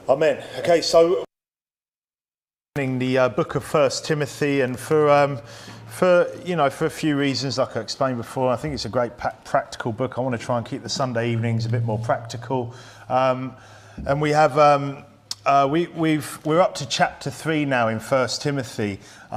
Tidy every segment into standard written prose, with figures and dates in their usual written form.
Amen. Okay, so the book of First Timothy, and for a few reasons, like I explained before, I think it's a great practical book. I want to try and keep the Sunday evenings a bit more practical, and we have we're up to chapter 3 now in First Timothy,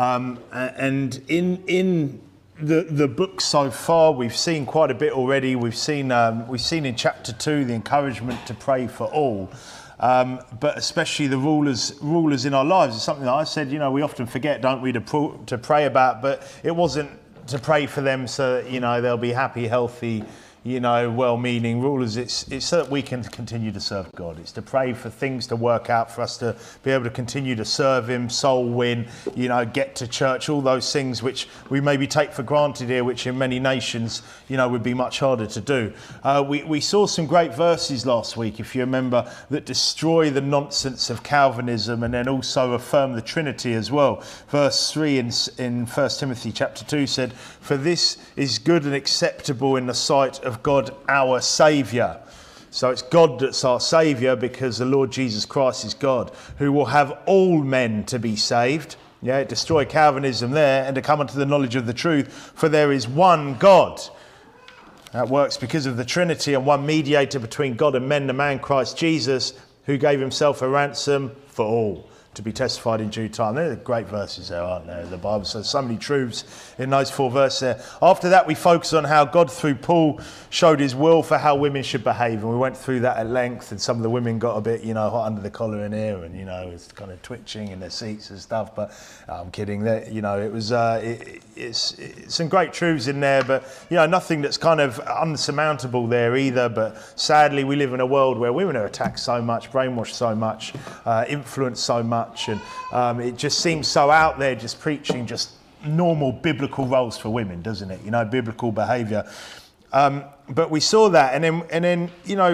and in the book so far, we've seen quite a bit already. We've seen in chapter 2 the encouragement to pray for all. But especially the rulers in our lives. It's something that I said, we often forget, don't we, to pray about, but it wasn't to pray for them so that, they'll be happy, healthy, well-meaning rulers. It's so that we can continue to serve God. It's to pray for things to work out for us to be able to continue to serve him, soul win, get to church, all those things which we maybe take for granted here, which in many nations, would be much harder to do. We saw some great verses last week, if you remember, that destroy the nonsense of Calvinism and then also affirm the Trinity as well. Verse 3 in 1 Timothy chapter 2 said, "For this is good and acceptable in the sight of God our Saviour." So it's God that's our Saviour because the Lord Jesus Christ is God, who will have all men to be saved. Yeah, destroy Calvinism there, and to come unto the knowledge of the truth. For there is one God. That works because of the Trinity, and one mediator between God and men, the man Christ Jesus, who gave himself a ransom for all, to be testified in due time. They're great verses there, aren't they? The Bible says so many truths in those 4 verses there. After that, we focus on how God, through Paul, showed his will for how women should behave. And we went through that at length, and some of the women got a bit, hot under the collar in here, and, it's kind of twitching in their seats and stuff. But I'm kidding. That, it was, it's some great truths in there, but, nothing that's kind of unsurmountable there either. But sadly, we live in a world where women are attacked so much, brainwashed so much, influenced so much. And it just seems so out there, just preaching just normal biblical roles for women, doesn't it? Biblical behaviour. But we saw that, and then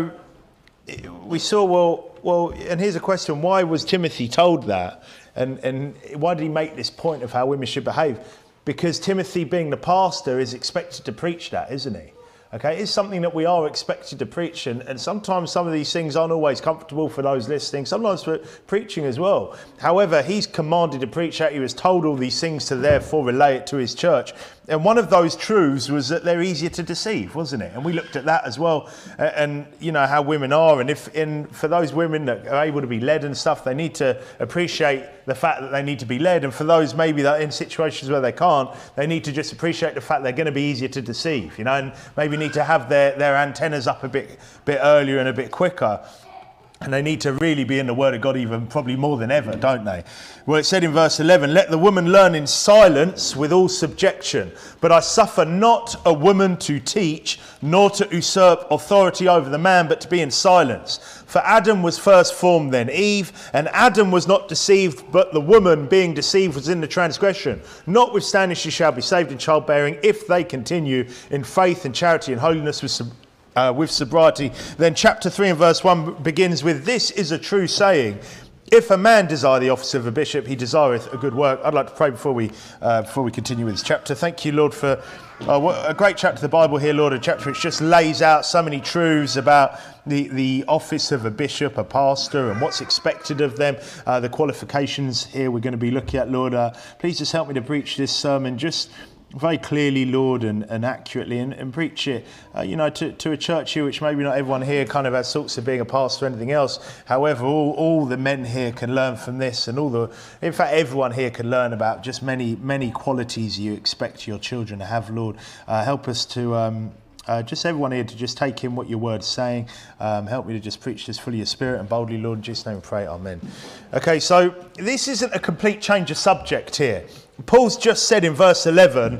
we saw well. And here's a question: why was Timothy told that? And why did he make this point of how women should behave? Because Timothy, being the pastor, is expected to preach that, isn't he? Okay, it's something that we are expected to preach, and sometimes some of these things aren't always comfortable for those listening, sometimes for preaching as well. However, he's commanded to preach that. He was told all these things to therefore relay it to his church. And one of those truths was that they're easier to deceive, wasn't it? And we looked at that as well, and how women are, and for those women that are able to be led and stuff, they need to appreciate the fact that they need to be led. And for those maybe that in situations where they can't, they need to just appreciate the fact they're going to be easier to deceive, and maybe need to have their antennas up a bit earlier and a bit quicker. And they need to really be in the Word of God even probably more than ever, don't they? Well, it said in verse 11, "Let the woman learn in silence with all subjection. But I suffer not a woman to teach, nor to usurp authority over the man, but to be in silence. For Adam was first formed, then Eve, and Adam was not deceived, but the woman, being deceived, was in the transgression. Notwithstanding, she shall be saved in childbearing, if they continue in faith and charity and holiness with sobriety." Then chapter 3 and verse 1 begins with, "This is a true saying. If a man desire the office of a bishop, he desireth a good work." I'd like to pray before we continue with this chapter. Thank you, Lord, for a great chapter of the Bible here, Lord. A chapter which just lays out so many truths about the office of a bishop, a pastor, and what's expected of them. The qualifications here we're going to be looking at, Lord. Please just help me to preach this sermon just very clearly, Lord, and accurately, and preach it, to a church here, which maybe not everyone here kind of has thoughts of being a pastor or anything else. However, all the men here can learn from this, and in fact, everyone here can learn about just many qualities you expect your children to have, Lord. Help us to just everyone here to just take in what your word's saying. Help me to just preach this full of your spirit and boldly, Lord. In Jesus' name we pray, amen. Okay, so this isn't a complete change of subject here. Paul's just said in verse 11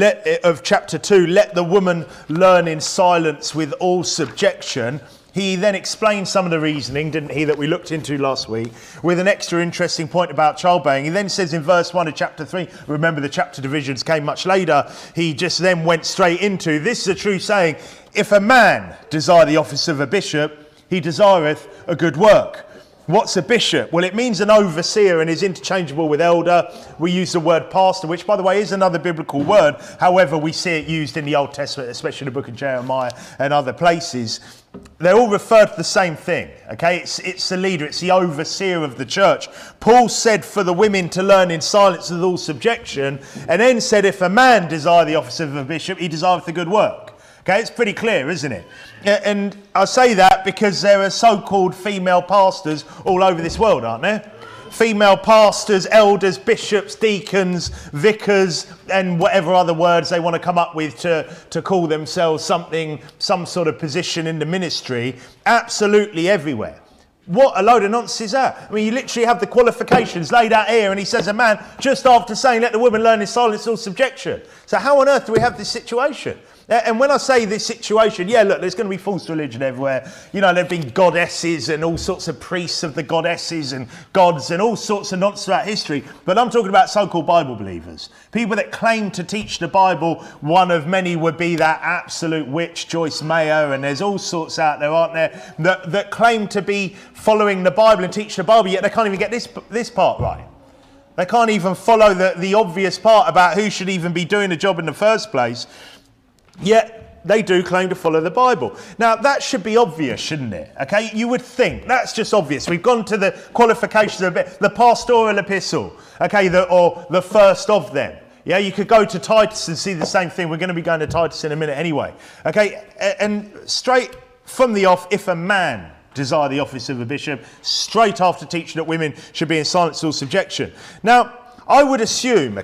of chapter 2, "Let the woman learn in silence with all subjection." He then explained some of the reasoning, didn't he, that we looked into last week, with an extra interesting point about childbearing. He then says in verse 1 of chapter 3, remember the chapter divisions came much later, he just then went straight into, "This is a true saying, if a man desire the office of a bishop, he desireth a good work." What's a bishop? Well, it means an overseer and is interchangeable with elder. We use the word pastor, which, by the way, is another biblical word. However, we see it used in the Old Testament, especially in the book of Jeremiah and other places. They all refer to the same thing, okay? It's the leader, it's the overseer of the church. Paul said for the women to learn in silence with all subjection, and then said if a man desire the office of a bishop, he desireth the good work. Okay, it's pretty clear, isn't it? And I say that because there are so-called female pastors all over this world, aren't there? Female pastors, elders, bishops, deacons, vicars, and whatever other words they want to come up with to call themselves something, some sort of position in the ministry, absolutely everywhere. What a load of nonsense is that? I mean, you literally have the qualifications laid out here, and he says a man, just after saying, let the woman learn in silence all subjection. So how on earth do we have this situation? And when I say this situation, yeah, look, there's going to be false religion everywhere. You know, there have been goddesses and all sorts of priests of the goddesses and gods and all sorts of nonsense throughout history. But I'm talking about so-called Bible believers. People that claim to teach the Bible. One of many would be that absolute witch, Joyce Meyer. And there's all sorts out there, aren't there, that claim to be following the Bible and teach the Bible, yet they can't even get this part right. They can't even follow the obvious part about who should even be doing the job in the first place. Yet they do claim to follow the Bible. Now, that should be obvious, shouldn't it? Okay, you would think that's just obvious. We've gone to the qualifications of it, the pastoral epistle, okay, or the first of them. Yeah, you could go to Titus and see the same thing. We're going to be going to Titus in a minute anyway. Okay, and straight from the off, if a man desire the office of a bishop, straight after teaching that women should be in silence or subjection. Now, I would assume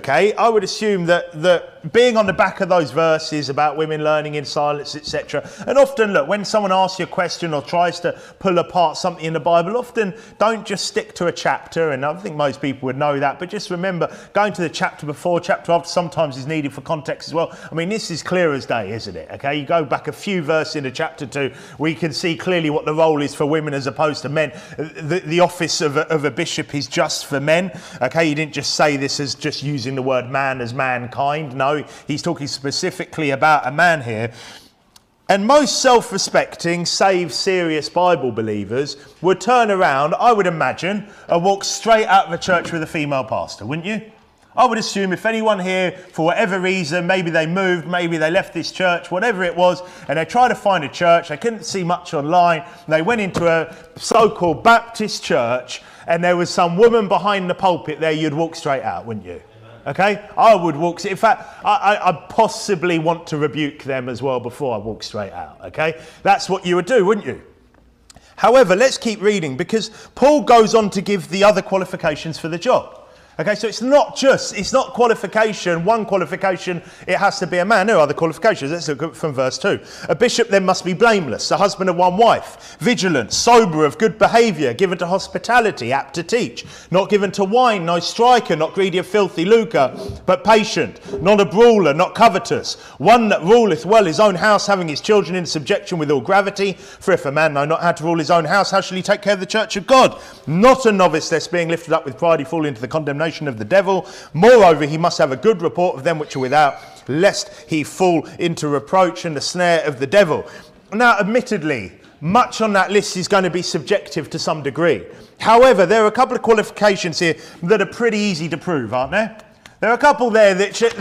that being on the back of those verses about women learning in silence, etc. And often, look, when someone asks you a question or tries to pull apart something in the Bible, often don't just stick to a chapter, and I think most people would know that, but just remember, going to the chapter before, chapter after sometimes is needed for context as well. I mean, this is clear as day, isn't it? Okay, you go back a few verses into chapter 2, we can see clearly what the role is for women as opposed to men. The office of a bishop is just for men. Okay, he didn't just say this as just using the word man as mankind. No, he's talking specifically about a man here. And most self-respecting, save serious Bible believers would turn around, I would imagine, and walk straight out of a church with a female pastor, wouldn't you? I would assume if anyone here, for whatever reason, maybe they moved, maybe they left this church, whatever it was, and they tried to find a church, they couldn't see much online, they went into a so-called Baptist church, and there was some woman behind the pulpit there, you'd walk straight out, wouldn't you? Okay, I would walk. In fact, I possibly want to rebuke them as well before I walk straight out. Okay, that's what you would do, wouldn't you? However, let's keep reading because Paul goes on to give the other qualifications for the job. Okay, so it's not qualification, one qualification, it has to be a man. There are other qualifications. Let's look from verse 2. A bishop then must be blameless, the husband of one wife, vigilant, sober, of good behaviour, given to hospitality, apt to teach, not given to wine, no striker, not greedy of filthy lucre, but patient, not a brawler, not covetous, one that ruleth well his own house, having his children in subjection with all gravity. For if a man know not how to rule his own house, how shall he take care of the church of God? Not a novice, lest being lifted up with pride he fall into the condemnation of the devil. Moreover, he must have a good report of them which are without, lest he fall into reproach and the snare of the devil. Now, admittedly, much on that list is going to be subjective to some degree. However, there are a couple of qualifications here that are pretty easy to prove, aren't there? There are a couple there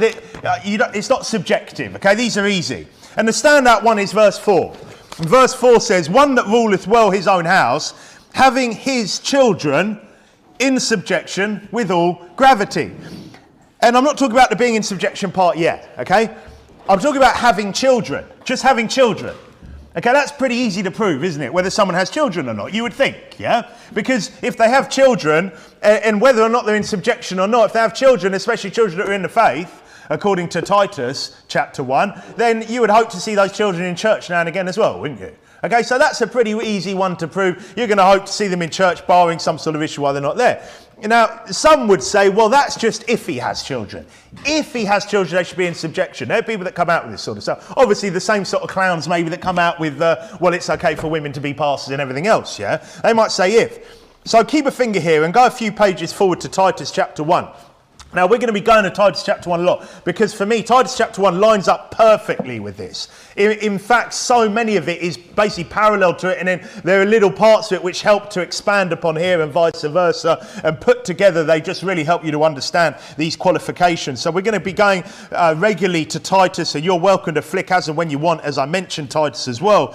that it's not subjective, okay? These are easy. And the standout one is verse 4. Verse 4 says, one that ruleth well his own house, having his children in subjection with all gravity. And I'm not talking about the being in subjection part yet, okay? I'm talking about having children, just having children. Okay, that's pretty easy to prove, isn't it? Whether someone has children or not, you would think, yeah? Because if they have children, and whether or not they're in subjection or not, if they have children, especially children that are in the faith, according to Titus chapter 1, then you would hope to see those children in church now and again as well, wouldn't you? Okay, so that's a pretty easy one to prove. You're going to hope to see them in church, barring some sort of issue while they're not there. Now, some would say, well, that's just if he has children. If he has children, they should be in subjection. There are people that come out with this sort of stuff. Obviously, the same sort of clowns maybe that come out with, well, it's okay for women to be pastors and everything else, yeah? They might say if. So keep a finger here and go a few pages forward to Titus chapter 1. Now, we're going to be going to Titus chapter 1 a lot, because for me, Titus chapter 1 lines up perfectly with this. In fact, so many of it is basically parallel to it, and then there are little parts of it which help to expand upon here and vice versa, and put together, they just really help you to understand these qualifications. So we're going to be going regularly to Titus, so you're welcome to flick as and when you want, as I mentioned Titus as well.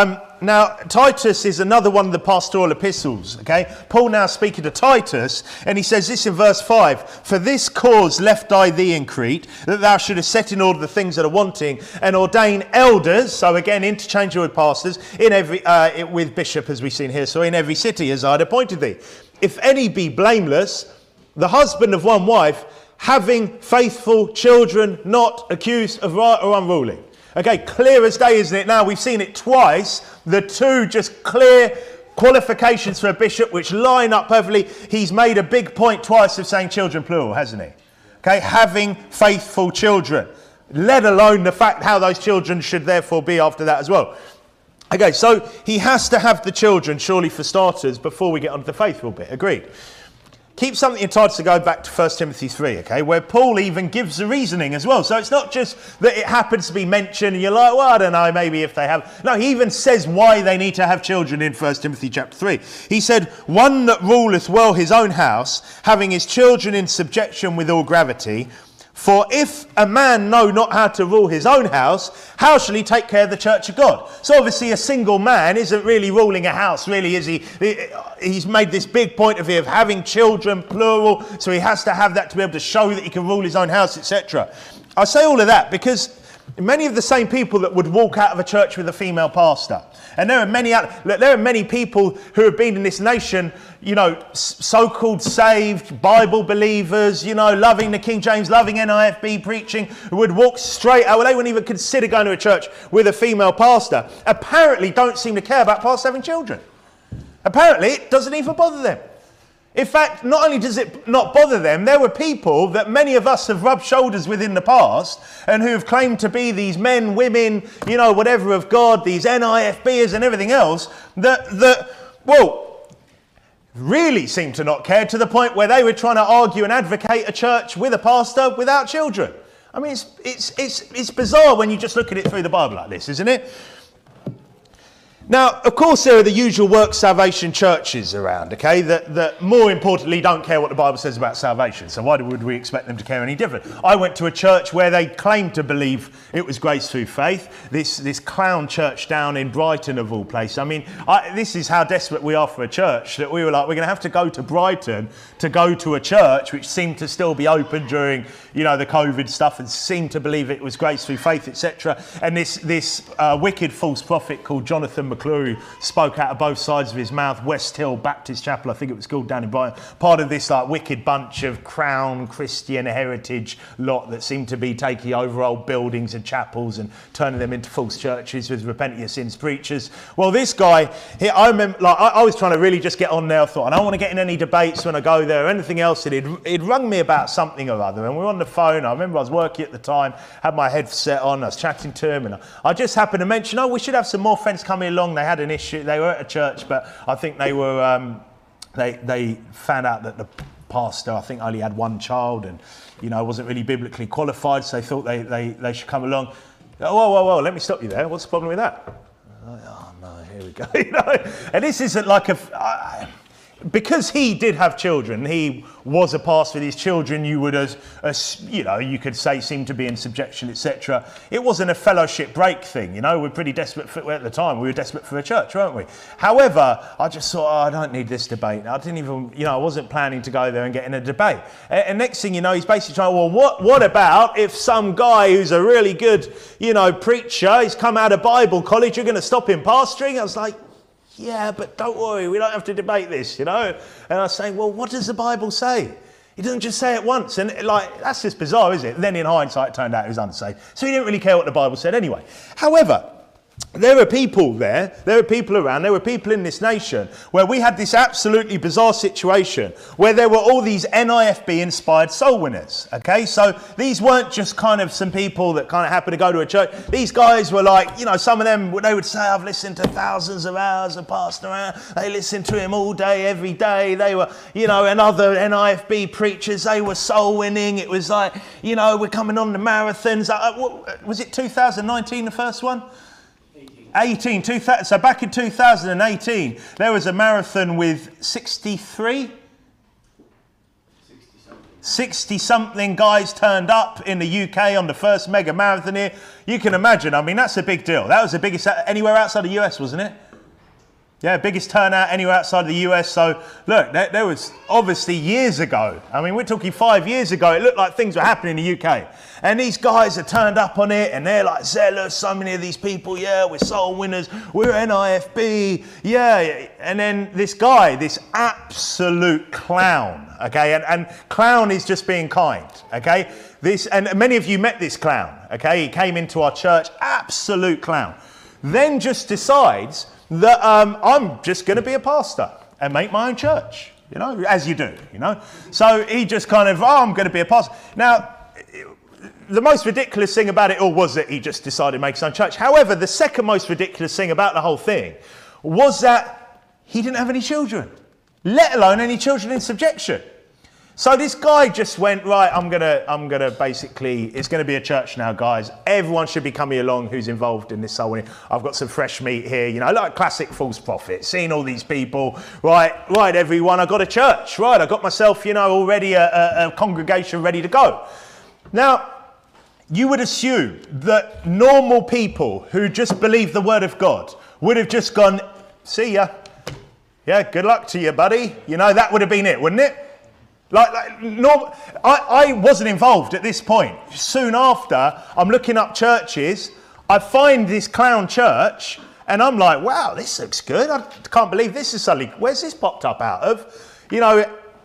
Now, Titus is another one of the pastoral epistles, okay? Paul now speaking to Titus, and he says this in verse 5, "For this cause left I thee in Crete, that thou shouldest set in order the things that are wanting, and ordain elders," so again, interchangeable with pastors, in every with bishop, as we've seen here, so in every city as I had appointed thee. "If any be blameless, the husband of one wife, having faithful children, not accused of right or unruly." Okay, clear as day, isn't it? Now, we've seen it twice. The two just clear qualifications for a bishop which line up perfectly. He's made a big point twice of saying children plural, hasn't he? Okay, having faithful children, let alone the fact how those children should therefore be after that as well. Okay, so he has to have the children, surely for starters, before we get on to the faithful bit. Agreed. Keep something in Titus to go back to 1 Timothy 3, okay, where Paul even gives the reasoning as well. So it's not just that it happens to be mentioned and you're like, well, I don't know, maybe if they have. No, he even says why they need to have children in 1 Timothy chapter 3. He said, "One that ruleth well his own house, having his children in subjection with all gravity. For if a man know not how to rule his own house, how shall he take care of the church of God?" So obviously a single man isn't really ruling a house, really, is he? He's made this big point of having children, plural, so he has to have that to be able to show that he can rule his own house, etc. I say all of that because many of the same people that would walk out of a church with a female pastor, and there are many people who have been in this nation, you know, so-called saved Bible believers, you know, loving the King James, loving NIFB preaching, who would walk straight out. Well, they wouldn't even consider going to a church with a female pastor. Apparently don't seem to care about pastors having children. Apparently it doesn't even bother them. In fact, not only does it not bother them, there were people that many of us have rubbed shoulders with in the past and who have claimed to be these men, women, you know, whatever of God, these NIFBers and everything else, that really seem to not care, to the point where they were trying to argue and advocate a church with a pastor without children. I mean, it's bizarre when you just look at it through the Bible like this, isn't it? Now, of course, there are the usual work salvation churches around, okay, that more importantly don't care what the Bible says about salvation. So why would we expect them to care any different? I went to a church where they claimed to believe it was grace through faith. This clown church down in Brighton, of all places. I mean, this is how desperate we are for a church, that we were like, we're going to have to go to Brighton to go to a church which seemed to still be open during, you know, the COVID stuff, and seemed to believe it was grace through faith, etc. And this wicked false prophet called Jonathan McClure spoke out of both sides of his mouth. West Hill Baptist Chapel, I think it was called, down in Brighton, part of this like wicked bunch of crown Christian heritage lot that seemed to be taking over old buildings and chapels and turning them into false churches with repent of your sins preachers. Well, this guy, I remember, like, I was trying to really just get on there. I thought, I don't want to get in any debates when I go there or anything else. And he'd rung me about something or other, and we were on the phone. I remember I was working at the time, had my headset on, I was chatting to him, and I just happened to mention, oh, we should have some more friends coming along. They had an issue. They were at a church, but I think they were they found out that the pastor, I think, only had one child, and you know, wasn't really biblically qualified, so they thought they should come along. Whoa, let me stop you there. What's the problem with that? Oh no, here we go. You know, and this isn't like because he did have children, he was a pastor with his children, you would, you know, you could say seemed to be in subjection, etc. It wasn't a fellowship break thing, you know. We're pretty desperate for, at the time, we were desperate for a church, weren't we? However, I just thought, I don't need this debate. I didn't even, you know, I wasn't planning to go there and get in a debate. And next thing you know, he's basically trying, well, what about if some guy who's a really good, you know, preacher, he's come out of Bible college, you're going to stop him pastoring? I was like, yeah, but don't worry, we don't have to debate this, you know. And I was saying, well, what does the Bible say? He doesn't just say it once. And like, that's just bizarre, isn't it? Then in hindsight, it turned out he was unsaved. So he didn't really care what the Bible said anyway. However, there were people there were people around, there were people in this nation where we had this absolutely bizarre situation where there were all these NIFB inspired soul winners, okay? So these weren't just kind of some people that kind of happened to go to a church. These guys were like, you know, some of them, they would say, I've listened to thousands of hours of Pastor Aaron. They listened to him all day, every day. They were, you know, and other NIFB preachers, they were soul winning. It was like, you know, we're coming on the marathons. Was it 2019, the first one? 2000, so back in 2018, there was a marathon with 60-something guys turned up in the UK on the first mega marathon here. You can imagine, I mean, that's a big deal. That was the biggest anywhere outside the US, wasn't it? Yeah, biggest turnout anywhere outside of the US. So, look, there was obviously years ago. I mean, we're talking 5 years ago. It looked like things were happening in the UK. And these guys are turned up on it, and they're like zealous. So many of these people, yeah, we're soul winners. We're NIFB. Yeah. And then this guy, this absolute clown, okay? And clown is just being kind, okay? And many of you met this clown, okay? He came into our church, absolute clown. Then just decides that I'm just going to be a pastor and make my own church, you know, as you do, you know. So he just kind of, I'm going to be a pastor. Now, the most ridiculous thing about it all was that he just decided to make his own church. However, the second most ridiculous thing about the whole thing was that he didn't have any children, let alone any children in subjection. So this guy just went, right, I'm gonna basically, it's gonna be a church now, guys. Everyone should be coming along who's involved in this soul winning. I've got some fresh meat here, you know, like classic false prophet, seeing all these people, right, everyone, I got a church, right, I got myself, you know, already a congregation ready to go. Now, you would assume that normal people who just believe the word of God would have just gone, see ya. Yeah, good luck to you, buddy. You know, that would have been it, wouldn't it? I wasn't involved at this point. Soon after, I'm looking up churches. I find this clown church, and I'm like, wow, this looks good. I can't believe this is suddenly, where's this popped up out of? You know,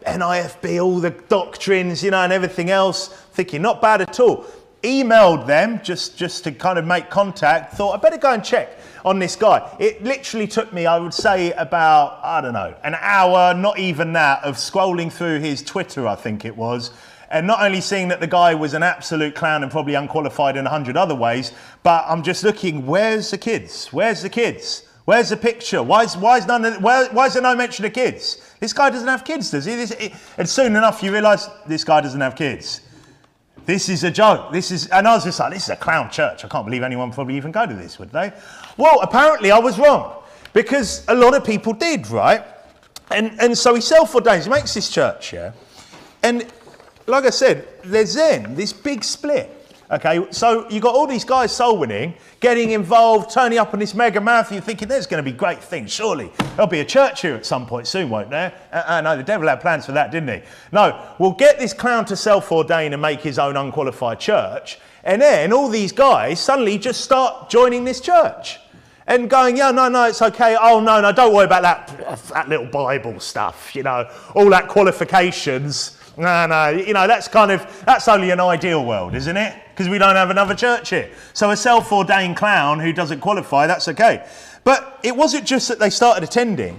NIFB, all the doctrines, you know, and everything else. Thinking, not bad at all. Emailed them just to kind of make contact. Thought, I better go and check on this guy. It literally took me, I would say, about, I don't know, an hour, not even that, of scrolling through his Twitter, I think it was, and not only seeing that the guy was an absolute clown and probably unqualified in 100 other ways, but I'm just looking, where's the kids? Where's the kids? Where's the picture? Why is there no mention of kids? This guy doesn't have kids, does he? And soon enough, you realise this guy doesn't have kids. This is a joke. And I was just like, this is a clown church. I can't believe anyone would probably even go to this, would they? Well, apparently I was wrong, because a lot of people did, right? And so he self-ordains, he makes this church, yeah? And like I said, there's then this big split. Okay, so you got all these guys soul winning, getting involved, turning up on this mega marathon. You're thinking there's going to be great things. Surely there'll be a church here at some point soon, won't there? No, the devil had plans for that, didn't he? No, we'll get this clown to self-ordain and make his own unqualified church. And then all these guys suddenly just start joining this church and going, yeah, no, it's okay. Oh, no, don't worry about that little Bible stuff, you know, all that qualifications. No, you know, that's only an ideal world, isn't it? Because we don't have another church here. So a self-ordained clown who doesn't qualify, that's okay. But it wasn't just that they started attending.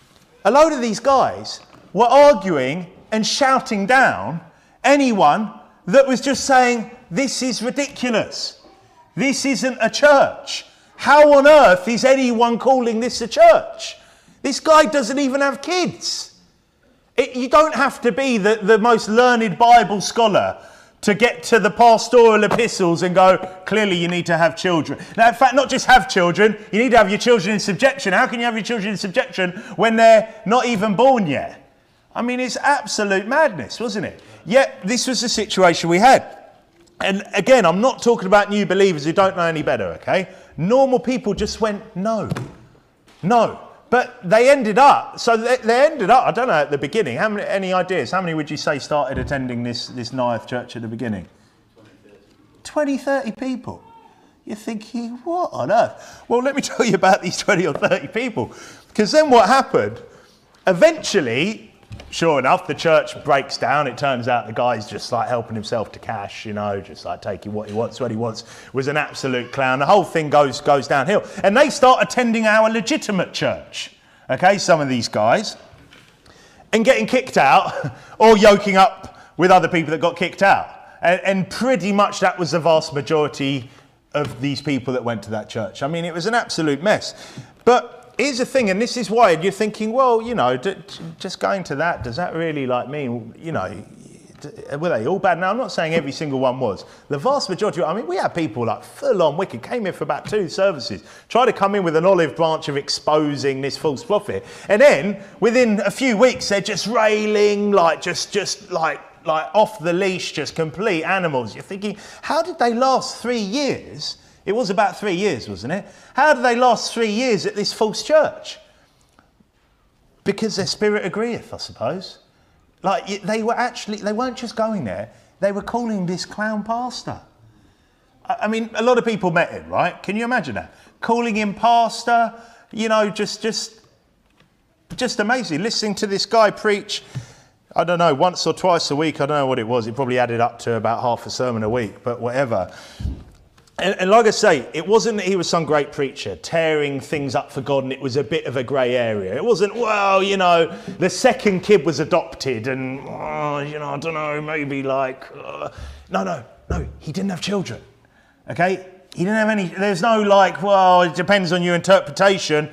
A load of these guys were arguing and shouting down anyone that was just saying, this is ridiculous. This isn't a church. How on earth is anyone calling this a church? This guy doesn't even have kids. You don't have to be the most learned Bible scholar to get to the pastoral epistles and go, clearly you need to have children. Now, in fact, not just have children, you need to have your children in subjection. How can you have your children in subjection when they're not even born yet? I mean, it's absolute madness, wasn't it? Yet, this was the situation we had. And again, I'm not talking about new believers who don't know any better, okay? Normal people just went, no. But they ended up, I don't know, at the beginning, any ideas? How many would you say started attending this Nayath church at the beginning? 20, 30 people. You're thinking, what on earth? Well, let me tell you about these 20 or 30 people. Because then what happened, eventually, sure enough, the church breaks down. It turns out the guy's just like helping himself to cash, you know, just like taking what he wants, was an absolute clown. The whole thing goes downhill. And they start attending our legitimate church, okay, some of these guys, and getting kicked out or yoking up with other people that got kicked out. And pretty much that was the vast majority of these people that went to that church. I mean, it was an absolute mess. But here's the thing, and this is why you're thinking, well, you know, just going to that, does that really like mean, you know, were they all bad? Now, I'm not saying every single one was. The vast majority, I mean, we had people like full on wicked, came here for about 2 services, tried to come in with an olive branch of exposing this false prophet. And then within a few weeks, they're just railing, like just like off the leash, just complete animals. You're thinking, how did they last 3 years? It was about 3 years, wasn't it? How did they last 3 years at this false church? Because their spirit agreeth, I suppose. Like, they weren't just going there, they were calling this clown pastor. I mean, a lot of people met him, right? Can you imagine that? Calling him pastor, you know, just amazing. Listening to this guy preach, I don't know, once or twice a week, I don't know what it was. It probably added up to about half a sermon a week, but whatever. And like I say, it wasn't that he was some great preacher tearing things up for God and it was a bit of a grey area. It wasn't, well, you know, the second kid was adopted and, you know, I don't know, maybe like... No, he didn't have children, okay? He didn't have any... There's no like, well, it depends on your interpretation.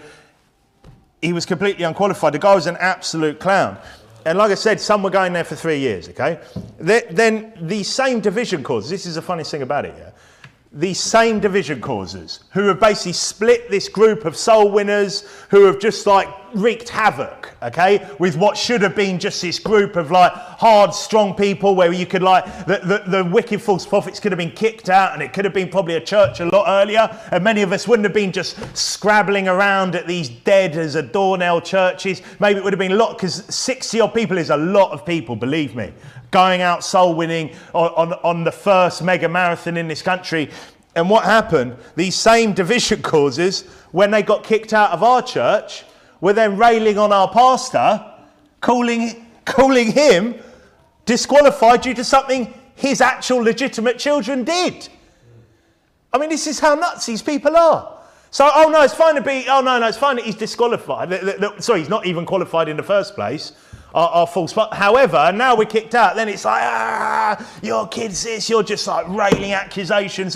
He was completely unqualified. The guy was an absolute clown. And like I said, some were going there for 3 years, okay? Then the same division causes, this is the funniest thing about it, yeah? These same division causes who have basically split this group of soul winners who have just like wreaked havoc, okay, with what should have been just this group of like hard, strong people where you could like, the wicked false prophets could have been kicked out and it could have been probably a church a lot earlier and many of us wouldn't have been just scrabbling around at these dead as a doornail churches. Maybe it would have been a lot, because 60 odd people is a lot of people, believe me, going out soul winning on the first mega marathon in this country. And what happened, these same division causes, when they got kicked out of our church, were then railing on our pastor, calling him disqualified due to something his actual legitimate children did. I mean, this is how nuts these people are. So, it's fine that he's disqualified. Sorry, he's not even qualified in the first place. Our false. However, now we're kicked out, then it's like, your kid's this, you're just like railing accusations.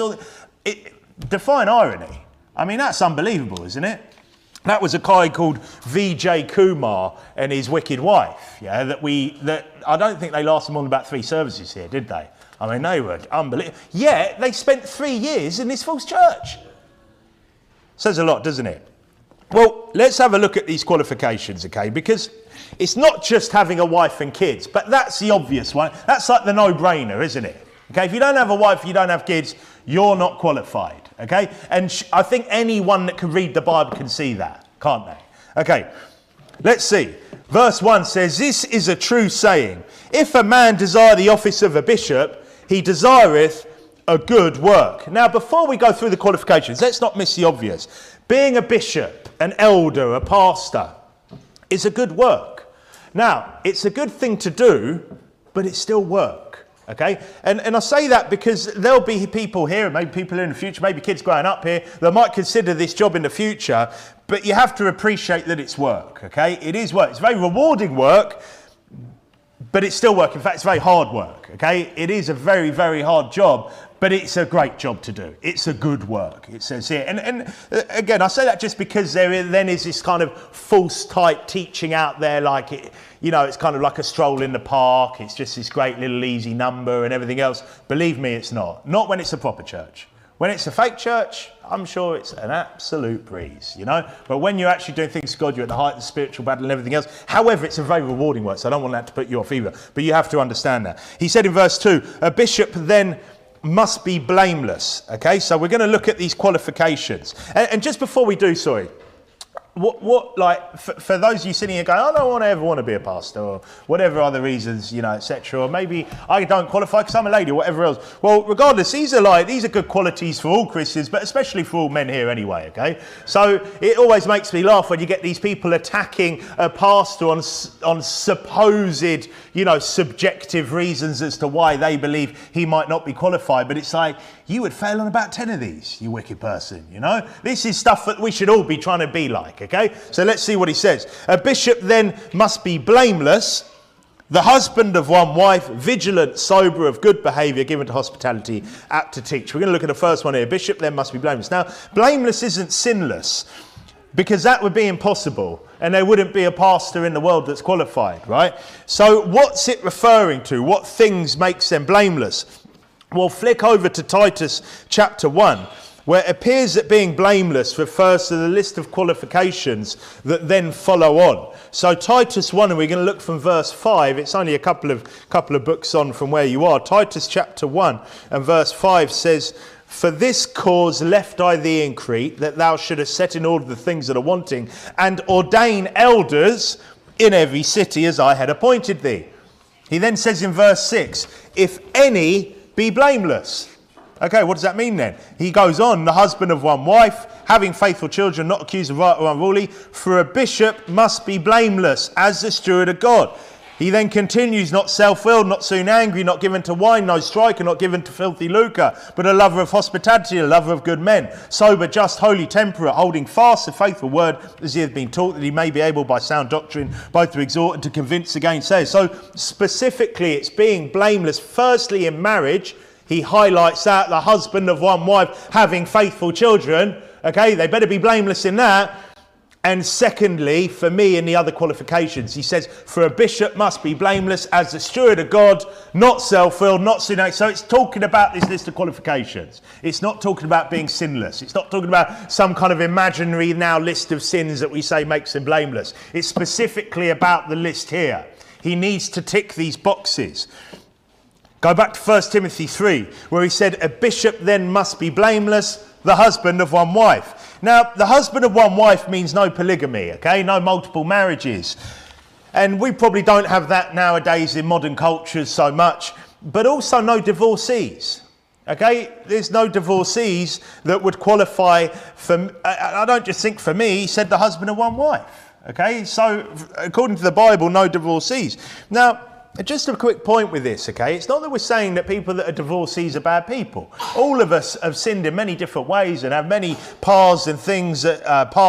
Define irony. I mean, that's unbelievable, isn't it? That was a guy called Vijay Kumar and his wicked wife, yeah, that I don't think they lasted more than about 3 services here, did they? I mean, they were unbelievable. Yet, they spent 3 years in this false church. Says a lot, doesn't it? Well, let's have a look at these qualifications, okay? Because it's not just having a wife and kids, but that's the obvious one. That's like the no-brainer, isn't it? Okay, if you don't have a wife, you don't have kids, you're not qualified, okay? And I think anyone that can read the Bible can see that, can't they? Okay, let's see. Verse 1 says, this is a true saying. If a man desire the office of a bishop, he desireth a good work. Now, before we go through the qualifications, let's not miss the obvious. Being a bishop, an elder, a pastor, is a good work. Now, it's a good thing to do, but it's still work, okay? And I say that because there'll be people here, and maybe people in the future, maybe kids growing up here, that might consider this job in the future, but you have to appreciate that it's work, okay? It is work. It's very rewarding work, but it's still work. In fact, it's very hard work, okay? It is a very, very hard job, but it's a great job to do. It's a good work, it says here. And again, I say that just because there then is this kind of false type teaching out there, like, it's kind of like a stroll in the park. It's just this great little easy number and everything else. Believe me, it's not. Not when it's a proper church. When it's a fake church, I'm sure it's an absolute breeze, But when you're actually doing things to God, you're at the height of the spiritual battle and everything else. However, it's a very rewarding work, so I don't want that to put you off either. But you have to understand that. He said in verse 2, a bishop then must be blameless. Okay, so we're going to look at these qualifications. And just before we do, like, for those of you sitting here going, I don't ever want to be a pastor, or whatever other reasons, you know, etc. Or maybe I don't qualify because I'm a lady, or whatever else. Well, regardless, these are good qualities for all Christians, but especially for all men here anyway, okay? So it always makes me laugh when you get these people attacking a pastor on supposed, you know, subjective reasons as to why they believe he might not be qualified. But it's like, you would fail on about 10 of these, you wicked person, you know? This is stuff that we should all be trying to be like, okay? So let's see what he says. A bishop then must be blameless, the husband of one wife, vigilant, sober, of good behaviour, given to hospitality, apt to teach. We're going to look at the first one here. A bishop then must be blameless. Now, blameless isn't sinless, because that would be impossible, and there wouldn't be a pastor in the world that's qualified, right? So what's it referring to? What things makes them blameless? Well, flick over to Titus chapter 1, where it appears that being blameless refers to the list of qualifications that then follow on. So Titus 1, and we're going to look from verse 5. It's only a couple of books on from where you are. Titus chapter 1 and verse 5 says, "For this cause left I thee in Crete, that thou shouldest set in order the things that are wanting, and ordain elders in every city as I had appointed thee." He then says in verse 6, "If any be blameless." Okay, what does that mean then? He goes on, the husband of one wife, having faithful children, not accused of right or unruly, for a bishop must be blameless as the steward of God. He then continues, not self-willed, not soon angry, not given to wine, no striker, not given to filthy lucre, but a lover of hospitality, a lover of good men, sober, just, holy, temperate, holding fast the faithful word as he has been taught, that he may be able by sound doctrine both to exhort and to convince the gainsayers. So specifically, it's being blameless. Firstly, in marriage, he highlights that, the husband of one wife having faithful children. Okay, they better be blameless in that. And secondly, for me, in the other qualifications, he says, for a bishop must be blameless as the steward of God, not self-willed, not sinning. So it's talking about this list of qualifications. It's not talking about being sinless. It's not talking about some kind of imaginary now list of sins that we say makes him blameless. It's specifically about the list here. He needs to tick these boxes. Go back to 1 Timothy 3, where he said, a bishop then must be blameless, the husband of one wife. Now, the husband of one wife means no polygamy, okay? No multiple marriages. And we probably don't have that nowadays in modern cultures so much, but also no divorcees, okay? There's no divorcees that would qualify for, I don't just think for me, he said the husband of one wife, okay? So, according to the Bible, no divorcees. Now, just a quick point with this, okay? It's not that we're saying that people that are divorcees are bad people. All of us have sinned in many different ways and have many paths and things that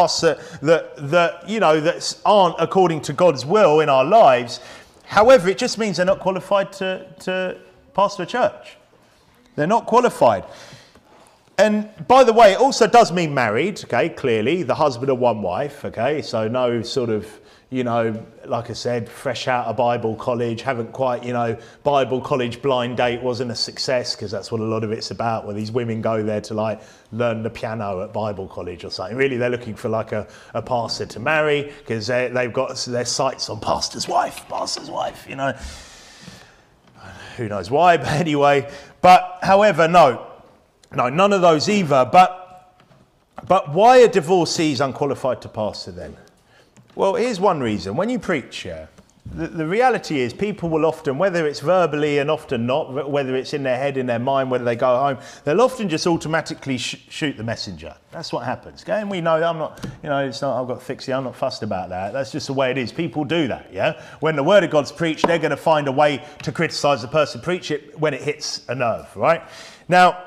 that aren't according to God's will in our lives. However, it just means they're not qualified to pastor a church. They're not qualified. And by the way, it also does mean married, okay? Clearly, the husband of one wife, okay? So no sort of, you know, like I said, fresh out of Bible college, haven't quite, you know, Bible college blind date wasn't a success, because that's what a lot of it's about, where these women go there to like learn the piano at Bible college or something. Really, they're looking for like a pastor to marry, because they've got their sights on pastor's wife, you know. Who knows why, but anyway. But however, no, none of those either. But why are divorcees unqualified to pastor then? Well, here's one reason. When you preach, the reality is people will often, whether it's verbally and often not, whether it's in their head, in their mind, whether they go home, they'll often just automatically shoot the messenger. That's what happens. Okay? And we know, I'm not, you know, it's not, I've got thick skin, I'm not fussed about that. That's just the way it is. People do that, yeah? When the word of God's preached, they're going to find a way to criticise the person, preach it when it hits a nerve, right? Now,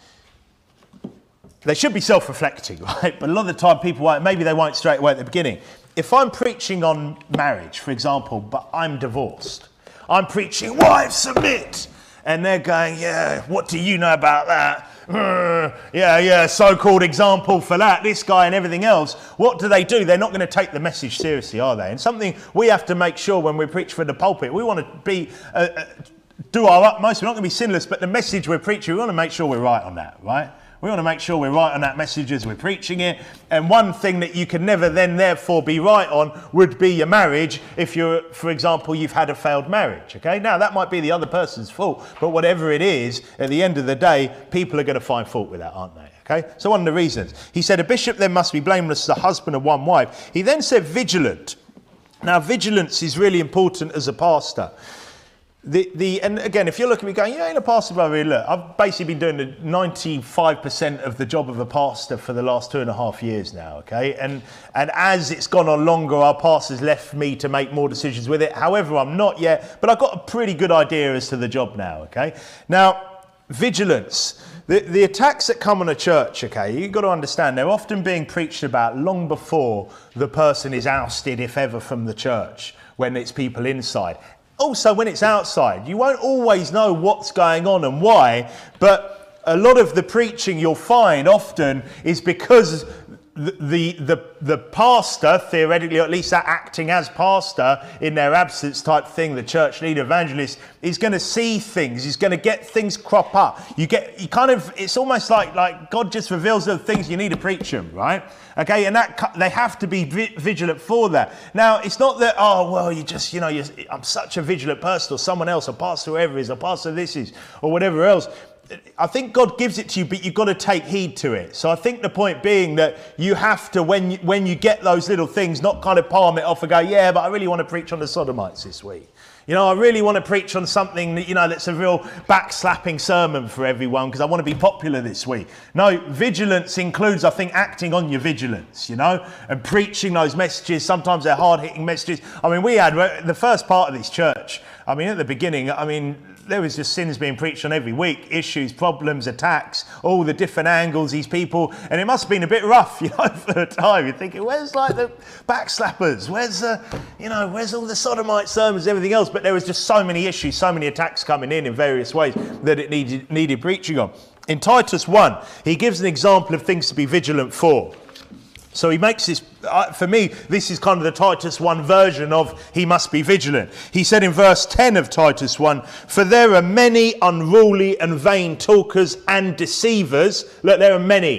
they should be self-reflecting, right? But a lot of the time people won't, maybe they won't straight away at the beginning. If I'm preaching on marriage, for example, but I'm divorced, I'm preaching, wives, submit. And they're going, yeah, what do you know about that? Yeah, so-called example for that, this guy and everything else. What do? They're not going to take the message seriously, are they? And something we have to make sure when we preach from the pulpit, we want to be, do our utmost. We're not going to be sinless, but the message we're preaching, we want to make sure we're right on that, right? We want to make sure we're right on that message as we're preaching it. And one thing that you can never then therefore be right on would be your marriage if you're, for example, you've had a failed marriage, okay? Now, that might be the other person's fault, but whatever it is, at the end of the day, people are going to find fault with that, aren't they? Okay, so one of the reasons. He said, a bishop then must be blameless as a husband of one wife. He then said vigilant. Now, vigilance is really important as a pastor. And again, if you're looking at me going, you ain't a pastor, brother, look, I've basically been doing 95% of the job of a pastor for the last 2.5 years now, okay? And as it's gone on longer, our pastor's left me to make more decisions with it. However, I'm not yet, but I've got a pretty good idea as to the job now, okay? Now, vigilance. The attacks that come on a church, okay, you've got to understand, they're often being preached about long before the person is ousted, if ever, from the church, when it's people inside. Also, when it's outside, you won't always know what's going on and why, but a lot of the preaching you'll find often is because the pastor, theoretically, or at least that acting as pastor in their absence type thing, the church leader, evangelist, is going to see things. He's going to get things crop up. It's almost like God just reveals the things you need to preach them, right? Okay, and they have to be vigilant for that. Now, it's not that, oh, well, I'm such a vigilant person, or someone else, a pastor, whoever is, a pastor this is, or whatever else. I think God gives it to you, but you've got to take heed to it. So I think the point being that you have to, when you get those little things, not kind of palm it off and go, yeah, but I really want to preach on the Sodomites this week. I really want to preach on something that, that's a real backslapping sermon for everyone because I want to be popular this week. No, vigilance includes, I think, acting on your vigilance, and preaching those messages. Sometimes they're hard-hitting messages. I mean, we had the first part of this church, at the beginning, there was just sins being preached on every week, issues, problems, attacks, all the different angles, these people. And it must have been a bit rough, for the time. You're thinking, where's the backslappers? Where's all the Sodomite sermons, everything else? But there was just so many issues, so many attacks coming in various ways that it needed preaching on. In Titus 1, he gives an example of things to be vigilant for. So he makes this, for me, this is kind of the Titus 1 version of he must be vigilant. He said in verse 10 of Titus 1, for there are many unruly and vain talkers and deceivers. Look, there are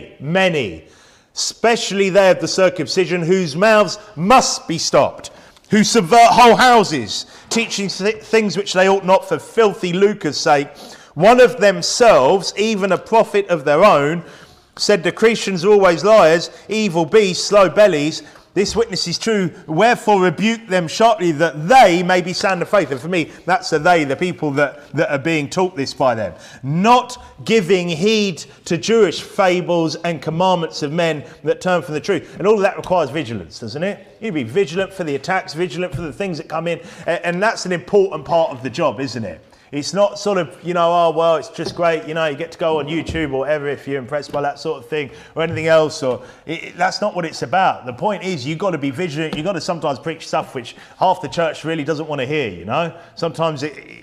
many, especially they of the circumcision, whose mouths must be stopped, who subvert whole houses, teaching things which they ought not for filthy lucre's sake. One of themselves, even a prophet of their own, said the Cretans are always liars, evil beasts, slow bellies. This witness is true. Wherefore rebuke them sharply, that they may be sound of faith. And for me, that's the people that are being taught this by them. Not giving heed to Jewish fables and commandments of men that turn from the truth. And all of that requires vigilance, doesn't it? You be vigilant for the attacks, vigilant for the things that come in. And that's an important part of the job, isn't it? It's not sort of, oh, well, it's just great, you get to go on YouTube or whatever if you're impressed by that sort of thing or anything else. That's not what it's about. The point is you've got to be vigilant. You've got to sometimes preach stuff which half the church really doesn't want to hear, Sometimes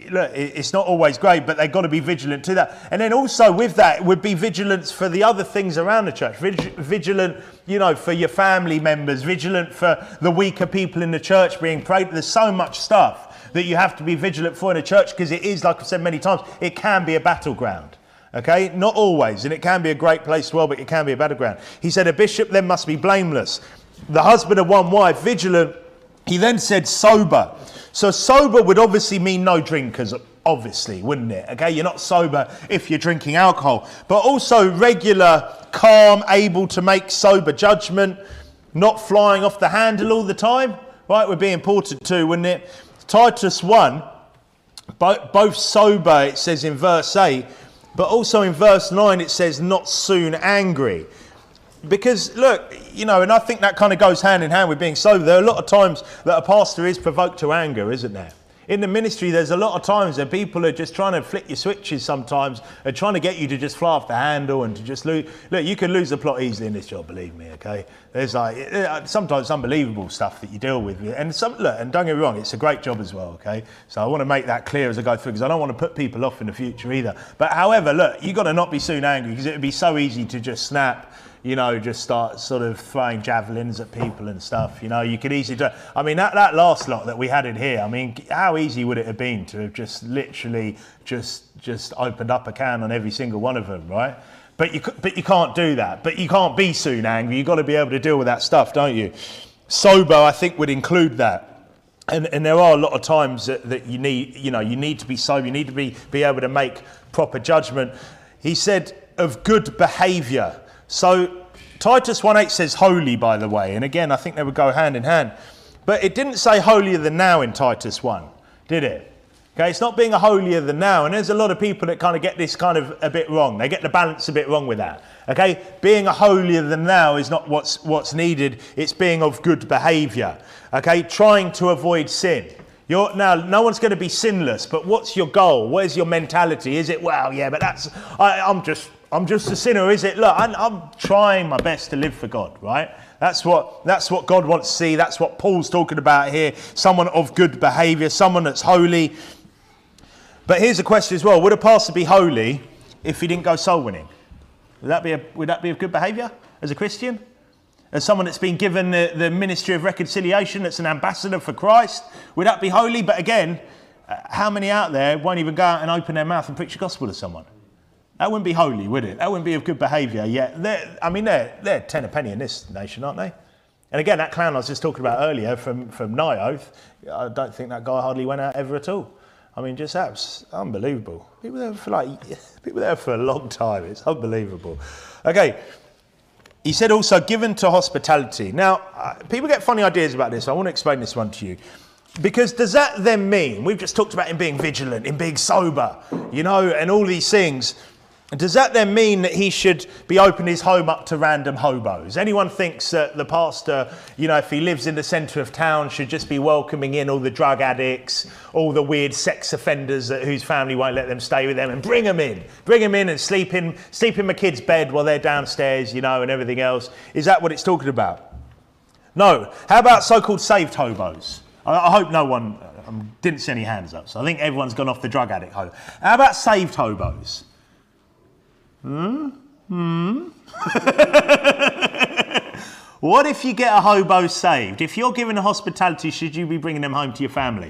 it's not always great, but they've got to be vigilant to that. And then also with that would be vigilance for the other things around the church. Vigilant, for your family members, vigilant for the weaker people in the church being prayed. There's so much stuff that you have to be vigilant for in a church because it is, like I've said many times, it can be a battleground. Okay? Not always, and it can be a great place as well, but it can be a battleground. He said a bishop then must be blameless. The husband of one wife, vigilant. He then said sober. So sober would obviously mean no drinkers, obviously, wouldn't it? Okay? You're not sober if you're drinking alcohol. But also regular, calm, able to make sober judgment, not flying off the handle all the time. Right? Would be important too, wouldn't it? Titus 1, both sober, it says in verse 8, but also in verse 9 it says not soon angry. Because, look, and I think that kind of goes hand in hand with being sober. There are a lot of times that a pastor is provoked to anger, isn't there? In the ministry, there's a lot of times that people are just trying to flick your switches sometimes and trying to get you to just fly off the handle and to just lose. Look, you can lose the plot easily in this job, believe me, okay? There's sometimes unbelievable stuff that you deal with. And and don't get me wrong, it's a great job as well, okay? So I want to make that clear as I go through because I don't want to put people off in the future either. But however, look, you've got to not be soon angry because it would be so easy to just snap, just start sort of throwing javelins at people and stuff. You could easily do. I mean, that last lot that we had in here, I mean, how easy would it have been to have just literally just opened up a can on every single one of them, right? But you can't do that. But you can't be soon angry. You've got to be able to deal with that stuff, don't you? Sober, I think, would include that. And there are a lot of times that you need, you need to be sober. You need to be able to make proper judgment. He said of good behaviour. So Titus 1:8 says holy, by the way. And again, I think they would go hand in hand. But it didn't say holier than now in Titus 1, did it? Okay, it's not being a holier than now. And there's a lot of people that kind of get this kind of a bit wrong. They get the balance a bit wrong with that. Okay, being a holier than now is not what's needed. It's being of good behaviour. Okay, trying to avoid sin. Now, no one's going to be sinless, but what's your goal? Where's your mentality? Is it, well, yeah, but I'm just a sinner, is it? Look, I'm trying my best to live for God, right? That's what God wants to see. That's what Paul's talking about here. Someone of good behaviour, someone that's holy. But here's a question as well. Would a pastor be holy if he didn't go soul winning? Would that be of good behaviour as a Christian? As someone that's been given the ministry of reconciliation, that's an ambassador for Christ, would that be holy? But again, how many out there won't even go out and open their mouth and preach the gospel to someone? That wouldn't be holy, would it? That wouldn't be of good behaviour. Yet, they're 10 a penny in this nation, aren't they? And again, that clown I was just talking about earlier from Nioth, I don't think that guy hardly went out ever at all. I mean, just that's unbelievable. People there for a long time. It's unbelievable. Okay. He said also given to hospitality. Now, people get funny ideas about this. I want to explain this one to you. Because does that then mean, we've just talked about him being vigilant, him being sober, and all these things. Does that then mean that he should be opening his home up to random hobos? Anyone thinks that the pastor, if he lives in the centre of town, should just be welcoming in all the drug addicts, all the weird sex offenders whose family won't let them stay with them, and bring them in and sleep in my kid's bed while they're downstairs, and everything else? Is that what it's talking about? No. How about so-called saved hobos? I hope no one didn't see any hands up, so I think everyone's gone off the drug addict hobo. How about saved hobos? What if you get a hobo saved? If you're giving a hospitality, should you be bringing them home to your family?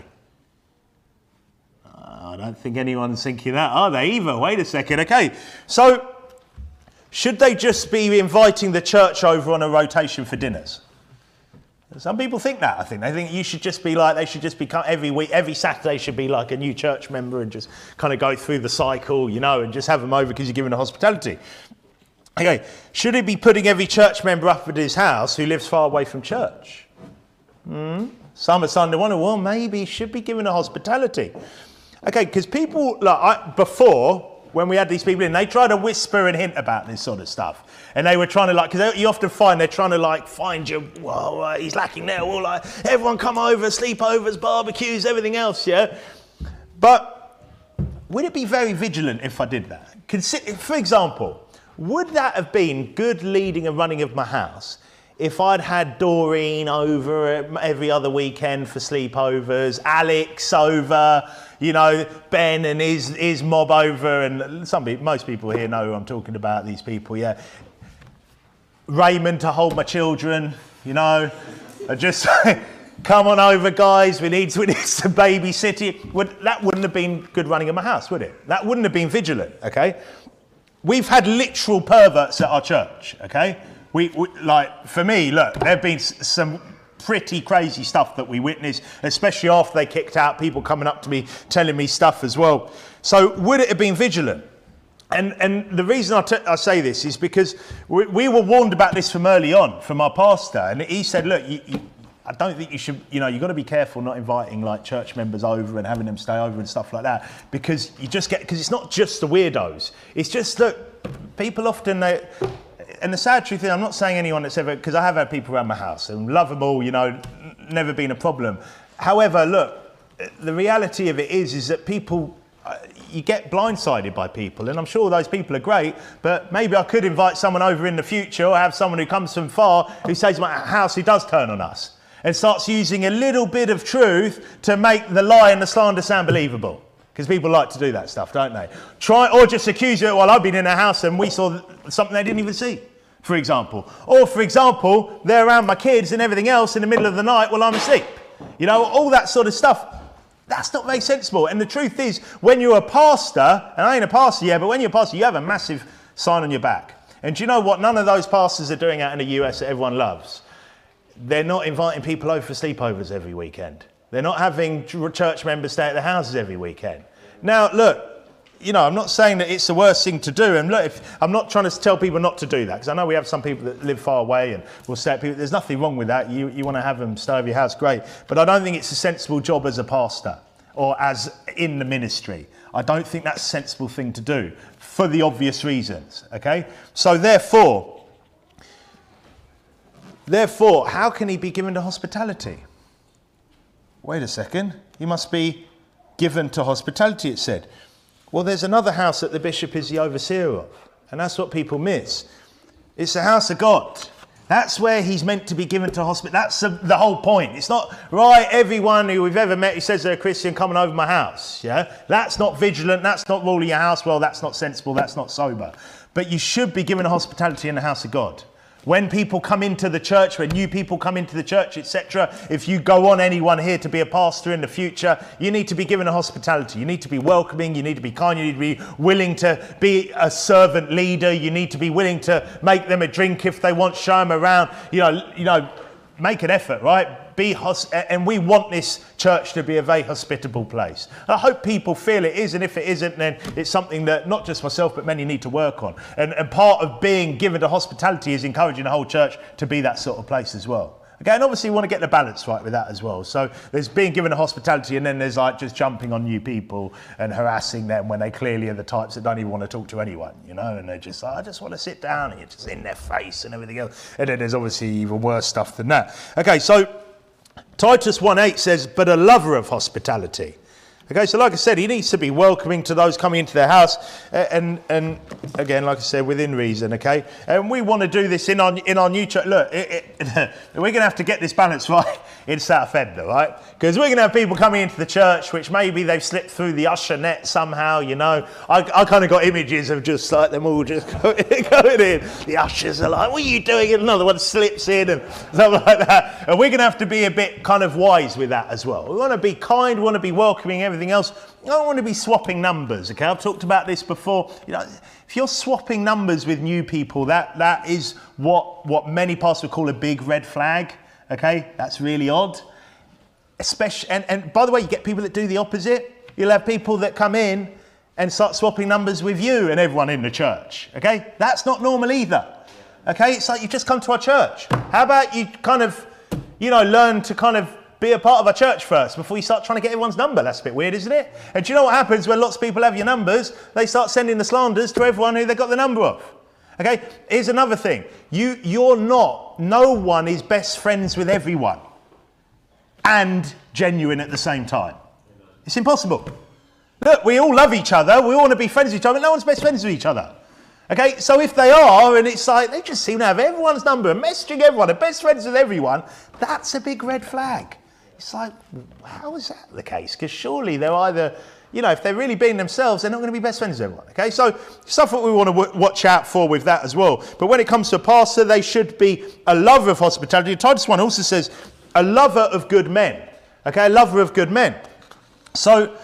I don't think anyone's thinking that, are they either? Wait a second. Okay, so should they just be inviting the church over on a rotation for dinners? Some people think that, I think. They think you should just be like, they should just become every week, every Saturday should be like a new church member and just kind of go through the cycle, and just have them over because you're giving a hospitality. Okay, should he be putting every church member up at his house who lives far away from church? Some are starting to wonder, well, maybe he should be given a hospitality. Okay, because people, before, when we had these people in, they tried to whisper and hint about this sort of stuff. And they were trying to because you often find they're trying to find you, well, he's lacking there, well, everyone come over, sleepovers, barbecues, everything else, yeah? But would it be very vigilant if I did that? For example, would that have been good leading and running of my house if I'd had Doreen over every other weekend for sleepovers, Alex over, Ben and his mob over, and most people here know who I'm talking about, these people, yeah. Raymond to hold my children, I just come on over, guys, we need some babysitting. That wouldn't have been good running of my house, would it? That wouldn't have been vigilant, okay? We've had literal perverts at our church, okay? For me, look, there have been some pretty crazy stuff that we witnessed, especially after they kicked out, people coming up to me, telling me stuff as well. So would it have been vigilant? And the reason I say this is because we were warned about this from early on, from our pastor, and he said, look, I don't think you should, you've got to be careful not inviting church members over and having them stay over and stuff like that, because because it's not just the weirdos. It's just that people often, and the sad truth is, I'm not saying anyone that's ever, because I have had people around my house and love them all, never been a problem. However, look, the reality of it is that people, you get blindsided by people, and I'm sure those people are great, but maybe I could invite someone over in the future, or have someone who comes from far who stays at my house who does turn on us and starts using a little bit of truth to make the lie and the slander sound believable. Because people like to do that stuff, don't they? Or just accuse you, well, I've been in a house and we saw something they didn't even see, for example. Or, for example, they're around my kids and everything else in the middle of the night while I'm asleep. All that sort of stuff. That's not very sensible. And the truth is, when you're a pastor, and I ain't a pastor yet, but when you're a pastor, you have a massive sign on your back. And do you know what none of those pastors are doing out in the US that everyone loves? They're not inviting people over for sleepovers every weekend. They're not having church members stay at their houses every weekend. Now, look, I'm not saying that it's the worst thing to do. And look, I'm not trying to tell people not to do that, because I know we have some people that live far away and will stay at people. There's nothing wrong with that. You want to have them stay over your house, great. But I don't think it's a sensible job as a pastor or as in the ministry. I don't think that's a sensible thing to do for the obvious reasons, okay? So therefore, how can he be given to hospitality? Wait a second. He must be given to hospitality, it said. Well, there's another house that the bishop is the overseer of, and that's what people miss. It's the house of God. That's where he's meant to be given to hospitality. That's the whole point. It's not, right, everyone who we've ever met who says they're a Christian coming over my house. Yeah, that's not vigilant. That's not ruling your house. Well, that's not sensible. That's not sober. But you should be given hospitality in the house of God. When people come into the church, when new people come into the church, etc., if you go on anyone here to be a pastor in the future, you need to be given a hospitality. You need to be welcoming. You need to be kind. You need to be willing to be a servant leader. You need to be willing to make them a drink if they want, show them around. Make an effort, right? And we want this church to be a very hospitable place. I hope people feel it is, and if it isn't, then it's something that not just myself but many need to work on. And part of being given to hospitality is encouraging the whole church to be that sort of place as well. Okay, and obviously you want to get the balance right with that as well. So there's being given to hospitality, and then there's like just jumping on new people and harassing them when they clearly are the types that don't even want to talk to anyone, and they're just like, I just want to sit down, and you're just in their face and everything else. And then there's obviously even worse stuff than that. Okay, so Titus 1:8 says, but a lover of hospitality. Okay, so like I said, he needs to be welcoming to those coming into their house, and again, like I said, within reason. Okay, and we want to do this in our new church. Look, we're going to have to get this balance right in Southend, all right? Because we're going to have people coming into the church, which maybe they've slipped through the usher net somehow. I kind of got images of just like them all just going in. The ushers are like, "What are you doing?" And another one slips in and stuff like that. And we're going to have to be a bit kind of wise with that as well. We want to be kind, we want to be welcoming. Everything else, I don't want to be swapping numbers. Okay, I've talked about this before. If you're swapping numbers with new people, that is what many pastors would call a big red flag. Okay, that's really odd. Especially, and by the way, you get people that do the opposite. You'll have people that come in and start swapping numbers with you and everyone in the church. Okay, that's not normal either. Okay, it's like you've just come to our church. How about you kind of, learn to kind of be a part of our church first before you start trying to get everyone's number. That's a bit weird, isn't it? And do you know what happens when lots of people have your numbers? They start sending the slanders to everyone who they got the number of. Okay, here's another thing. No one is best friends with everyone and genuine at the same time. It's impossible. Look, we all love each other. We all want to be friends with each other, but no one's best friends with each other. Okay, so if they are, and it's like they just seem to have everyone's number and messaging everyone and best friends with everyone, that's a big red flag. It's like, how is that the case? Because surely they're either, if they're really being themselves, they're not going to be best friends with everyone. Okay, so stuff that we want to watch out for with that as well. But when it comes to a pastor, they should be a lover of hospitality. Titus 1 also says, a lover of good men. Okay, a lover of good men. So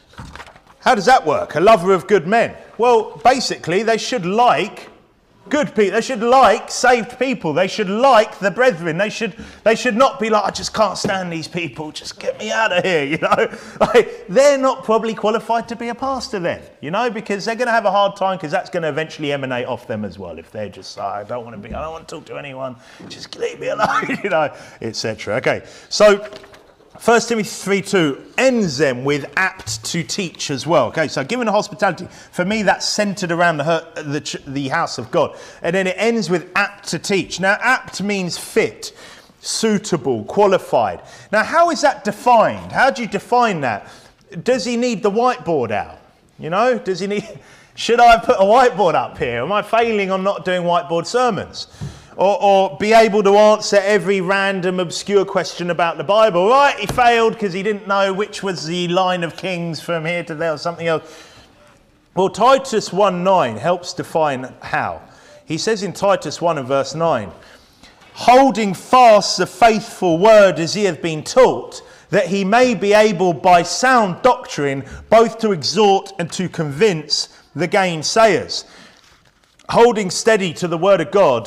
how does that work? A lover of good men. Well, basically, they should like good people. They should like saved people. They should like the brethren. They should not be like, I just can't stand these people. Just get me out of here, Like, they're not probably qualified to be a pastor then, because they're going to have a hard time, because that's going to eventually emanate off them as well. If they're just like, I don't want to talk to anyone. Just leave me alone, etc. Okay, so 1 Timothy 3:2 ends them with apt to teach as well. Okay, so given the hospitality, for me that's centered around the house of God. And then it ends with apt to teach. Now, apt means fit, suitable, qualified. Now, how is that defined? How do you define that? Does he need the whiteboard out? Does he need... Should I put a whiteboard up here? Am I failing on not doing whiteboard sermons? Or be able to answer every random obscure question about the Bible. Right, he failed because he didn't know which was the line of kings from here to there or something else. Well, Titus 1:9 helps define how. He says in Titus 1 and verse 9, holding fast the faithful word as he hath been taught, that he may be able by sound doctrine both to exhort and to convince the gainsayers. Holding steady to the word of God,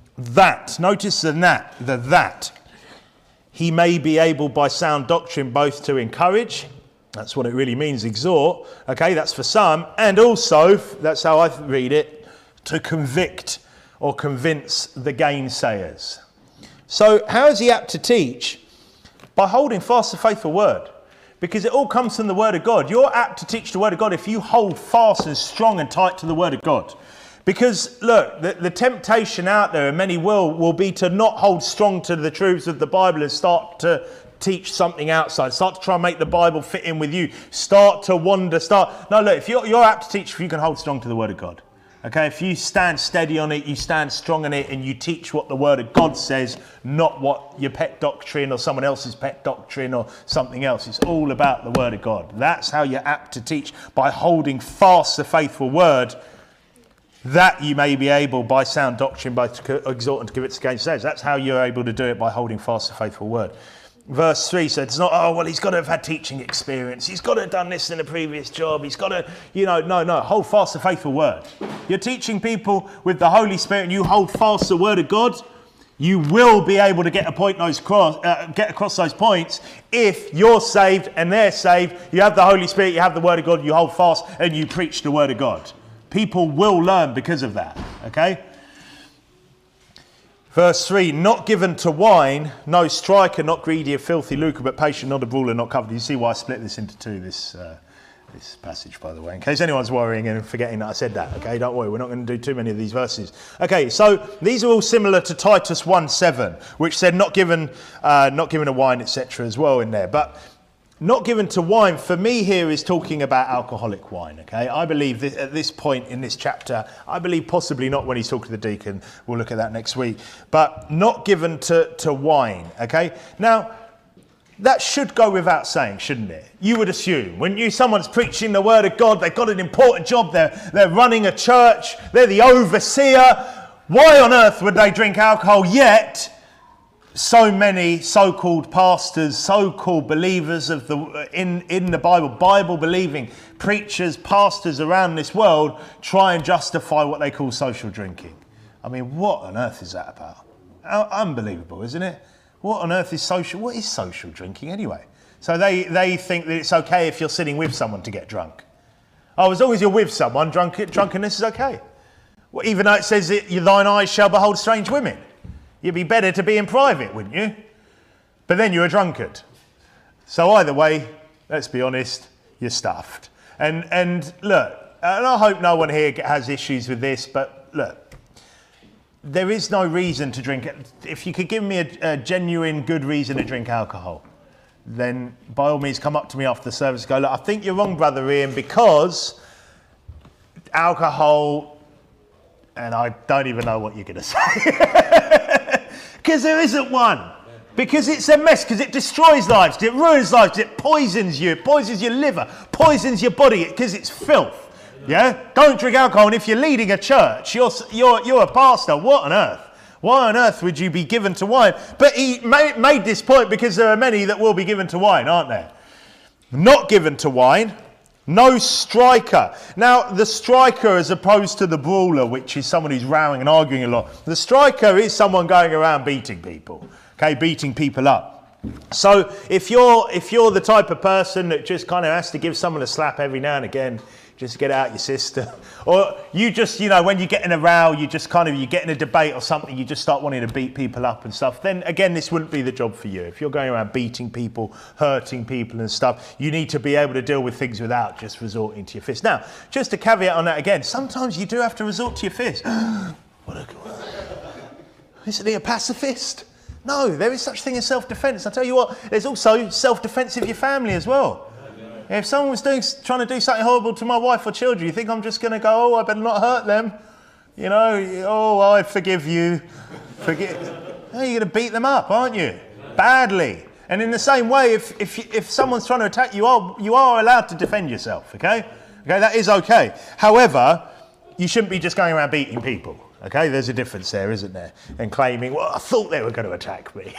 notice that he may be able by sound doctrine both to encourage That's what it really means, exhort. Okay, that's for some. And also, that's how I read it, to convict or convince the gainsayers. So how is he apt to teach? By holding fast the faithful word. Because it all comes from the word of God. You're apt to teach the word of God if you hold fast and strong and tight to the word of God. Because, look, the temptation out there, and many will be to not hold strong to the truths of the Bible and start to teach something outside. Start to try and make the Bible fit in with you. Start to wander. No, look, if you're apt to teach, if you can hold strong to the word of God. Okay, if you stand steady on it, you stand strong on it, and you teach what the word of God says, not what your pet doctrine or someone else's pet doctrine or something else. It's all about the word of God. That's how you're apt to teach, by holding fast the faithful word, that you may be able, by sound doctrine, by exhort and to convince against says. That's how you're able to do it, by holding fast the faithful word. Verse 3 said, it's not, oh, well, he's got to have had teaching experience. He's got to have done this in a previous job. He's got to, no, hold fast the faithful word. You're teaching people with the Holy Spirit and you hold fast the word of God, you will be able to get across those points if you're saved and they're saved. You have the Holy Spirit, you have the word of God, you hold fast and you preach the word of God. People will learn because of that, okay? Verse 3, not given to wine, no striker, not greedy of filthy lucre, but patient, not a brawler, not coveted. You see why I split this into two, this passage, by the way, in case anyone's worrying and forgetting that I said that. Okay, don't worry, we're not going to do too many of these verses. Okay, so these are all similar to Titus 1:7, which said not given a wine, etc. as well in there. But not given to wine, for me here, is talking about alcoholic wine, okay? I believe that at this point in this chapter, I believe possibly not when he's talking to the deacon, we'll look at that next week, but not given to wine, okay? Now, that should go without saying, shouldn't it? You would assume, when someone's preaching the word of God, they've got an important job, they're running a church, they're the overseer, why on earth would they drink alcohol? Yet so many so-called pastors, so-called believers of in the Bible believing preachers, pastors around this world try and justify what they call social drinking. I mean, what on earth is that about? Unbelievable, isn't it? What on earth is social? What is social drinking anyway? So they think that it's okay if you're sitting with someone to get drunk. Oh, as long as you're with someone, drunkenness is okay. Well, even though it says that thine eyes shall behold strange women. You'd be better to be in private, wouldn't you? But then you're a drunkard. So either way, let's be honest, you're stuffed. And look, and I hope no one here has issues with this, but look, there is no reason to drink it. If you could give me a genuine good reason to drink alcohol, then by all means come up to me after the service and go, look, I think you're wrong, Brother Ian, because alcohol, and I don't even know what you're going to say. Because there isn't one. Because it's a mess, because it destroys lives, because it ruins lives, because it poisons you, it poisons your liver, poisons your body, because it's filth. Yeah? Don't drink alcohol, and if you're leading a church, you're a pastor, what on earth? Why on earth would you be given to wine? But he made this point because there are many that will be given to wine, aren't there? Not given to wine. No striker. Now, the striker, as opposed to the brawler, which is someone who's rowing and arguing a lot, the striker is someone going around beating people, okay, beating people up. So if you're the type of person that just kind of has to give someone a slap every now and again, just to get it out your system, or you just, when you get in a row, you get in a debate or something, you just start wanting to beat people up and stuff, then again, this wouldn't be the job for you. If you're going around beating people, hurting people and stuff, you need to be able to deal with things without just resorting to your fist. Now, just a caveat on that again, sometimes you do have to resort to your fist. Isn't he a pacifist? No, there is such thing as self-defense. I tell you what, there's also self-defense of your family as well. If someone was trying to do something horrible to my wife or children, you think I'm just going to go, I better not hurt them? I forgive you. No, you're going to beat them up, aren't you? Badly. And in the same way, if someone's trying to attack you, you are allowed to defend yourself, okay? Okay, that is okay. However, you shouldn't be just going around beating people, okay? There's a difference there, isn't there? And claiming, well, I thought they were going to attack me.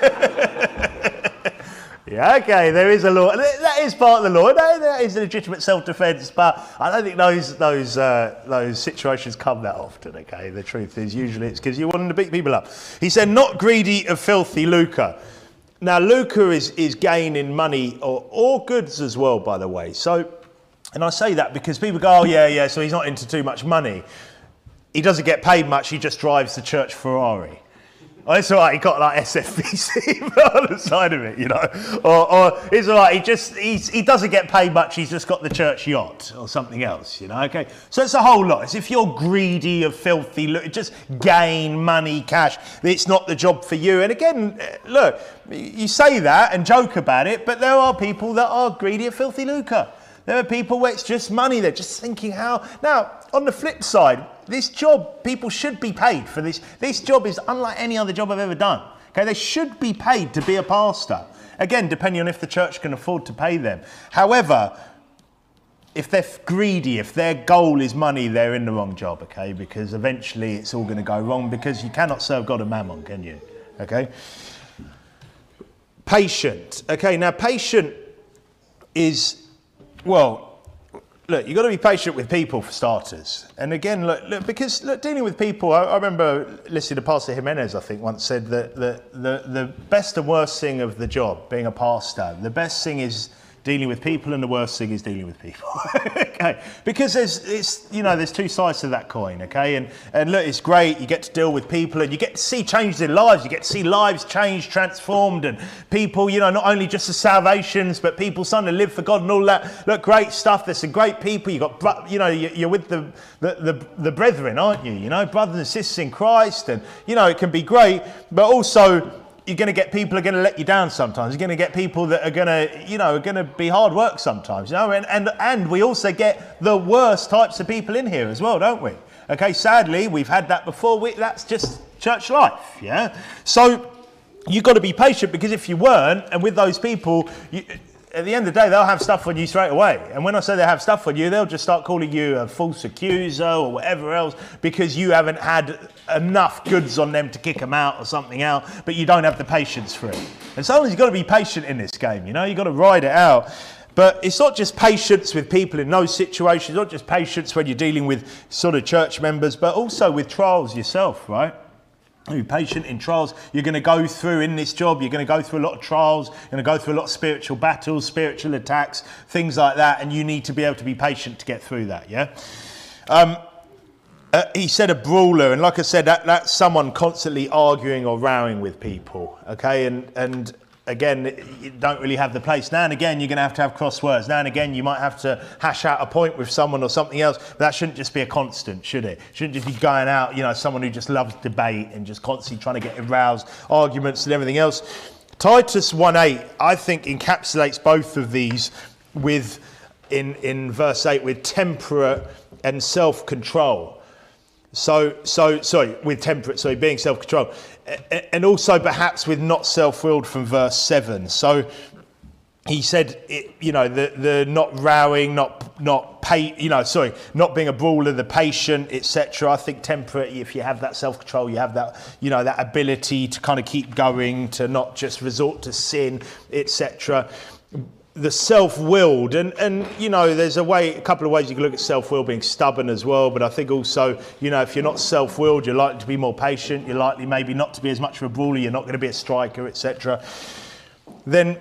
Yeah, okay, there is a law. That is part of the law. That is a legitimate self-defence, but I don't think those situations come that often, okay? The truth is, usually it's because you want to beat people up. He said, not greedy of filthy lucre. Now, lucre is gaining money or goods as well, by the way. So, and I say that because people go, oh, yeah, so he's not into too much money. He doesn't get paid much, he just drives the church Ferrari. Oh, it's all right, he got like SFPC on the side of it, you know. Or it's all right, he doesn't get paid much, he's just got the church yacht or something else, you know, okay. So it's a whole lot. It's if you're greedy or filthy, look, just gain money, cash, it's not the job for you. And again, look, you say that and joke about it, but there are people that are greedy or filthy lucre. There are people where it's just money, they're just thinking how. Now, on the flip side, this job, people should be paid for this. This job is unlike any other job I've ever done. Okay, they should be paid to be a pastor. Again, depending on if the church can afford to pay them. However, if they're greedy, if their goal is money, they're in the wrong job, okay? Because eventually it's all going to go wrong because you cannot serve God and mammon, can you? Okay? Patient. Okay, now patient is, well, look, you've got to be patient with people for starters. And again, look, because dealing with people, I remember listening to Pastor Jimenez, I think, once said that the best and worst thing of the job, being a pastor, the best thing is dealing with people and the worst thing is dealing with people. Okay, because there's two sides to that coin, okay? And look, it's great, you get to deal with people and you get to see changes in lives, you get to see lives changed, transformed, and people, you know, not only just the salvations, but people starting to live for God and all that. Look, great stuff, there's some great people, you got, you know, you're with the brethren, aren't you? You know, brothers and sisters in Christ, and, you know, it can be great, but also, you're going to get people who are going to let you down sometimes. You're going to get people that are going to, you know, are going to be hard work sometimes, you know, and we also get the worst types of people in here as well, don't we? Okay, sadly, we've had that before. That's just church life, yeah? So you've got to be patient because if you weren't, and with those people, at the end of the day, they'll have stuff on you straight away. And when I say they have stuff on you, they'll just start calling you a false accuser or whatever else because you haven't had enough goods on them to kick them out or something out, but you don't have the patience for it. And sometimes you've got to be patient in this game, you know, you've got to ride it out. But it's not just patience with people in those situations, not just patience when you're dealing with sort of church members, but also with trials yourself, right? Be patient in trials. You're going to go through in this job, you're going to go through a lot of trials, you're going to go through a lot of spiritual battles, spiritual attacks, things like that, and you need to be able to be patient to get through that, yeah? He said a brawler, and like I said, that's someone constantly arguing or rowing with people, okay? And again, you don't really have the place. Now and again, you're going to have crosswords. Now and again, you might have to hash out a point with someone or something else. But that shouldn't just be a constant, should it? Shouldn't just be going out, you know, someone who just loves debate and just constantly trying to get aroused arguments and everything else. Titus 1:8, I think, encapsulates both of these with, in verse 8, with temperate and self-control. Being self-controlled. And also perhaps with not self-willed from verse 7. So he said, you know, the not rowing, not being a brawler, the patient, etc. I think temperate, if you have that self-control, you have that, you know, that ability to kind of keep going, to not just resort to sin, etc. The self-willed, and you know, there's a couple of ways you can look at self-will, being stubborn as well, but I think also, you know, if you're not self-willed, you're likely to be more patient, you're likely maybe not to be as much of a brawler, you're not going to be a striker, etc. Then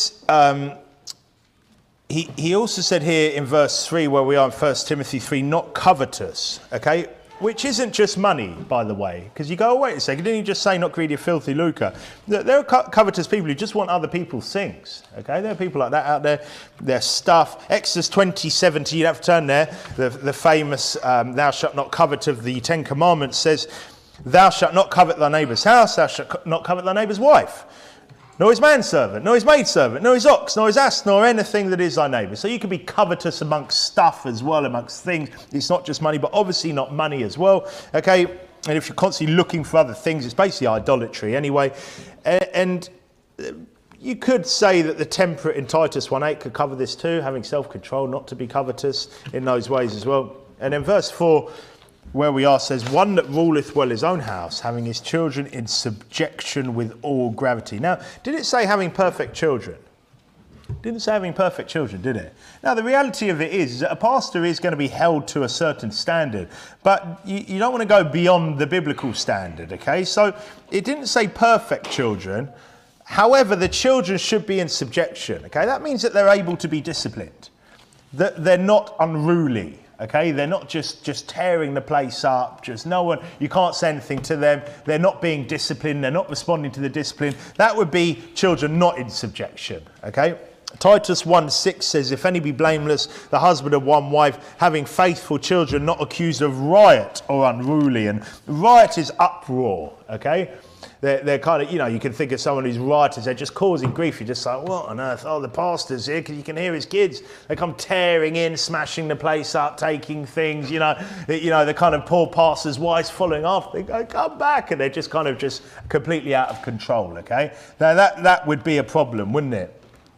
he also said here in verse 3, where we are in 1 Timothy 3, not covetous, okay? Which isn't just money, by the way, because you go, oh, wait a second, didn't you just say not greedy, filthy lucre? There are covetous people who just want other people's things, okay? There are people like that out there, their stuff. Exodus 20:17, you have to turn there, the famous thou shalt not covet of the Ten Commandments says, thou shalt not covet thy neighbour's house, thou shalt not covet thy neighbour's wife, nor his manservant, nor his maidservant, nor his ox, nor his ass, nor anything that is thy neighbour. So you can be covetous amongst stuff as well, amongst things. It's not just money, but obviously not money as well. Okay, and if you're constantly looking for other things, it's basically idolatry anyway. And you could say that the temperate in Titus 1:8 could cover this too, having self-control, not to be covetous in those ways as well. And in verse 4, where we are, says, one that ruleth well his own house, having his children in subjection with all gravity. Now, did it say having perfect children? Didn't say having perfect children, did it? Now, the reality of it is that a pastor is going to be held to a certain standard, but you don't want to go beyond the biblical standard, okay? So it didn't say perfect children. However, the children should be in subjection. Okay, that means that they're able to be disciplined, that they're not unruly. Okay, they're not just tearing the place up, just no one, you can't say anything to them, they're not being disciplined, they're not responding to the discipline. That would be children not in subjection. Okay, Titus 1:6 says, if any be blameless, the husband of one wife, having faithful children, not accused of riot or unruly. And riot is uproar. Okay, they're kind of, you know, you can think of someone who's riotous, they're just causing grief. You're just like, what on earth? Oh, the pastor's here, because you can hear his kids. They come tearing in, smashing the place up, taking things, you know, the kind of poor pastor's wives following after. They go, come back. And they're just kind of just completely out of control, okay? Now, that would be a problem, wouldn't it?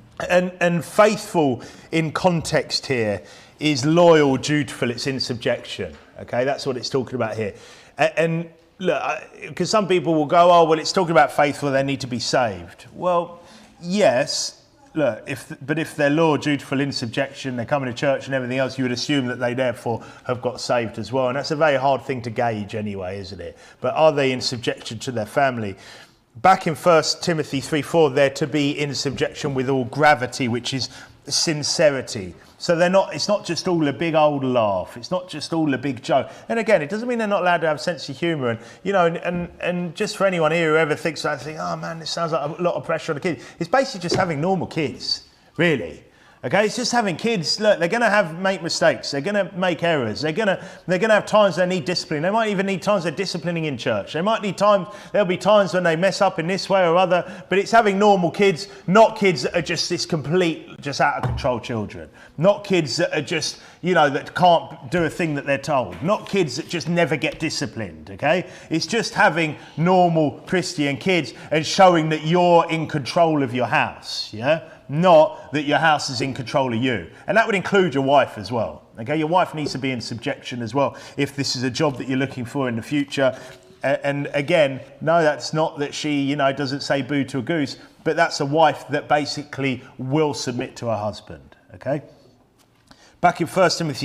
And faithful in context here is loyal, dutiful, it's in subjection, okay? That's what it's talking about here. And look, because some people will go, oh, well, it's talking about faithful, they need to be saved. Well, yes, look, but if they're loyal, dutiful, in subjection, they're coming to church and everything else, you would assume that they therefore have got saved as well. And that's a very hard thing to gauge anyway, isn't it? But are they in subjection to their family? Back in 1 Timothy 3:4, they're to be in subjection with all gravity, which is sincerity. So they're not, it's not just all a big old laugh. It's not just all a big joke. And again, it doesn't mean they're not allowed to have a sense of humour. And, you know, and just for anyone here who ever thinks that, oh man, this sounds like a lot of pressure on the kids. It's basically just having normal kids, really. Okay, it's just having kids. Look, they're going to make mistakes. They're going to make errors. They're going to have times they need discipline. They might even need times they're disciplining in church. They might need times. There'll be times when they mess up in this way or other. But it's having normal kids, not kids that are just this complete, just out of control children. Not kids that are just, you know, that can't do a thing that they're told. Not kids that just never get disciplined. Okay, it's just having normal Christian kids and showing that you're in control of your house. Yeah. Not that your house is in control of you. And that would include your wife as well. Okay, your wife needs to be in subjection as well if this is a job that you're looking for in the future. And again, no, that's not that she, you know, doesn't say boo to a goose, but that's a wife that basically will submit to her husband. Okay? Back in 1 Timothy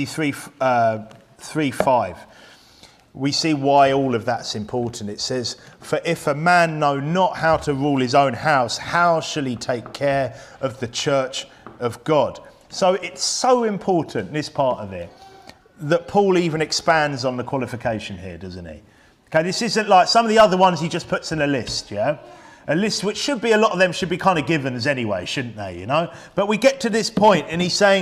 3:5. We see why all of that's important. It says, for if a man know not how to rule his own house, how shall he take care of the church of God? So it's so important, this part of it, that Paul even expands on the qualification here, doesn't he? Okay, this isn't like some of the other ones he just puts in a list, yeah? A list which should be, a lot of them should be kind of givens anyway, shouldn't they, you know? But we get to this point and he's saying,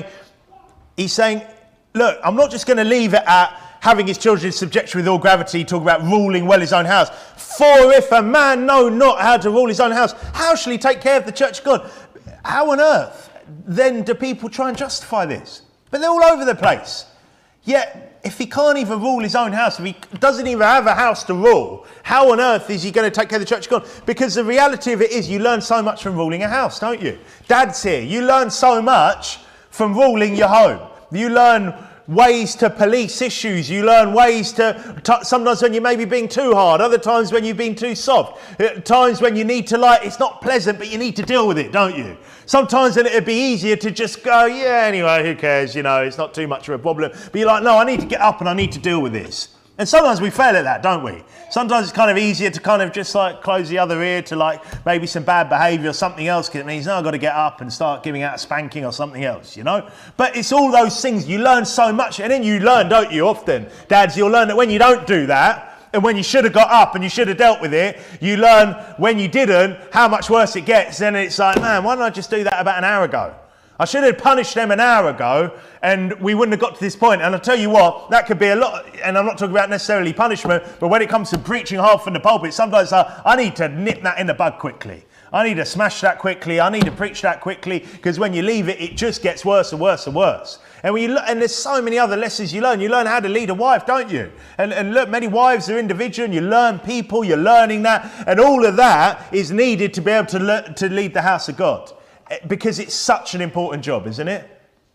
look, I'm not just going to leave it at having his children in subjection with all gravity, talk about ruling well his own house. For if a man know not how to rule his own house, how shall he take care of the church of God? How on earth then do people try and justify this? But they're all over the place. Yet, if he can't even rule his own house, if he doesn't even have a house to rule, how on earth is he going to take care of the church of God? Because the reality of it is you learn so much from ruling a house, don't you? Dad's here. You learn so much from ruling your home. You learn ways to police issues. You learn ways to, sometimes when you may be being too hard, other times when you've been too soft, times when you need to, like, it's not pleasant, but you need to deal with it, don't you? Sometimes then it'd be easier to just go, yeah, anyway, who cares, you know, it's not too much of a problem. But you're like, no, I need to get up and I need to deal with this. And sometimes we fail at that, don't we? Sometimes it's kind of easier to kind of just like close the other ear to like maybe some bad behaviour or something else, because it means, no, I've got to get up and start giving out a spanking or something else, you know? But it's all those things. You learn so much, and then you learn, don't you, often, dads, you'll learn that when you don't do that, and when you should have got up and you should have dealt with it, you learn when you didn't, how much worse it gets. Then it's like, man, why didn't I just do that about an hour ago? I should have punished them an hour ago and we wouldn't have got to this point. And I'll tell you what, that could be a lot, and I'm not talking about necessarily punishment, but when it comes to preaching hard from the pulpit, sometimes I need to nip that in the bud quickly. I need to smash that quickly. I need to preach that quickly, because when you leave it, it just gets worse and worse and worse. And when you and there's so many other lessons you learn. You learn how to lead a wife, don't you? And look, many wives are individual, and you learn people, you're learning that. And all of that is needed to be able to lead the house of God. Because it's such an important job, isn't it?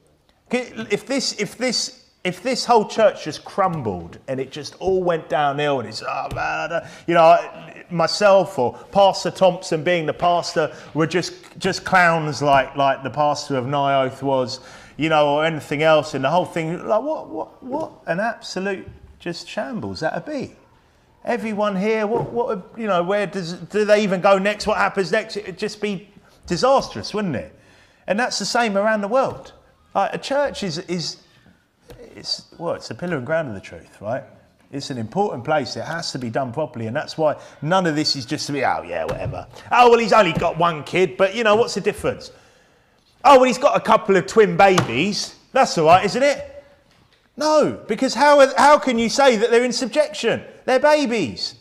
If this whole church just crumbled and it just all went downhill, and it's, oh man, you know, myself or Pastor Thompson being the pastor were just clowns like the pastor of Nyoth was, you know, or anything else, and the whole thing, like what an absolute just shambles that'd be. Everyone here, where do they even go next? What happens next? It'd just be disastrous, wouldn't it? And that's the same around the world. Like, a church it's the pillar and ground of the truth, right? It's an important place. It has to be done properly, and that's why none of this is just to be, oh yeah, whatever. Oh, well, he's only got one kid, but what's the difference? Oh, well, he's got a couple of twin babies. That's all right, isn't it? No, because how can you say that they're in subjection? They're babies.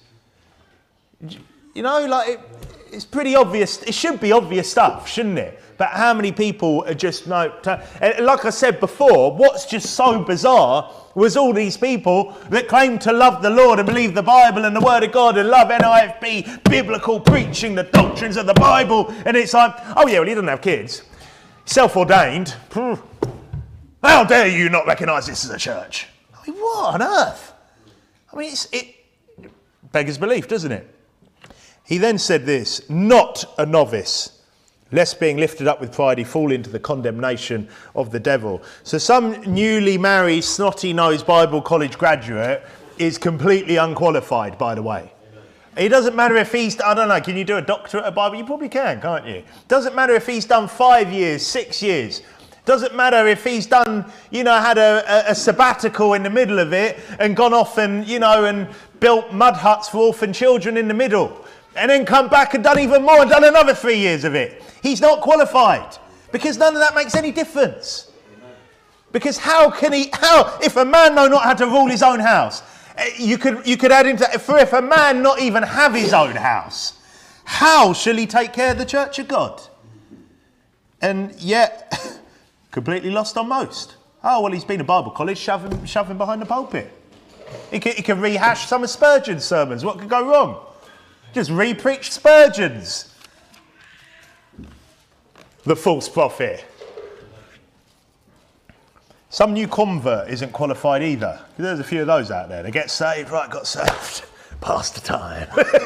It's pretty obvious. It should be obvious stuff, shouldn't it? But how many people are just like I said before, what's just so bizarre was all these people that claim to love the Lord and believe the Bible and the Word of God and love NIFB, biblical preaching, the doctrines of the Bible. And it's like, oh yeah, well, he doesn't have kids. Self-ordained. How dare you not recognise this as a church? I mean, what on earth? I mean, it beggars belief, doesn't it? He then said this, not a novice, lest being lifted up with pride he fall into the condemnation of the devil. So some newly married, snotty-nosed Bible college graduate is completely unqualified, by the way. It doesn't matter if he's, I don't know, can you do a doctorate of Bible? You probably can, can't you? Doesn't matter if he's done 5 years, 6 years. Doesn't matter if he's done, had a sabbatical in the middle of it and gone off and, and built mud huts for orphan children in the middle. And then come back and done even more and done another 3 years of it. He's not qualified because none of that makes any difference. Because if a man know not how to rule his own house, you could add into that, if a man not even have his own house, how shall he take care of the church of God? And yet, completely lost on most. Oh, well, he's been to Bible college, shove him behind the pulpit. He can rehash some of Spurgeon's sermons. What could go wrong? Just re-preach Spurgeon's. The false prophet. Some new convert isn't qualified either. There's a few of those out there. They get saved, right, got saved. Past the time.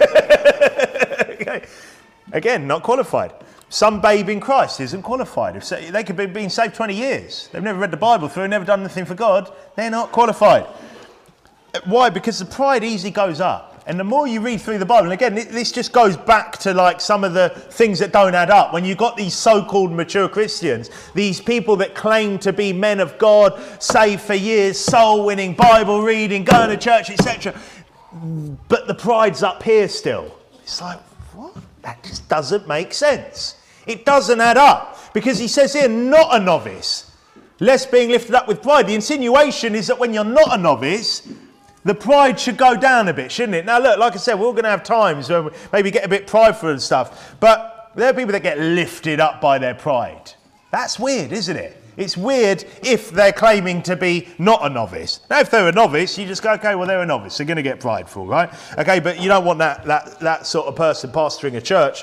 Okay. Again, not qualified. Some babe in Christ isn't qualified. If they could be being saved 20 years. They've never read the Bible through, never done anything for God. They're not qualified. Why? Because the pride easily goes up. And the more you read through the Bible, and again, this just goes back to like some of the things that don't add up. When you've got these so-called mature Christians, these people that claim to be men of God, saved for years, soul winning, Bible reading, going to church, etc. But the pride's up here still. It's like, what? That just doesn't make sense. It doesn't add up. Because he says here, not a novice, lest being lifted up with pride. The insinuation is that when you're not a novice, the pride should go down a bit, shouldn't it? Now, look, like I said, we're all going to have times where we maybe get a bit prideful and stuff. But there are people that get lifted up by their pride. That's weird, isn't it? It's weird if they're claiming to be not a novice. Now, if they're a novice, you just go, okay, well, they're a novice. They're going to get prideful, right? Okay, but you don't want that sort of person pastoring a church.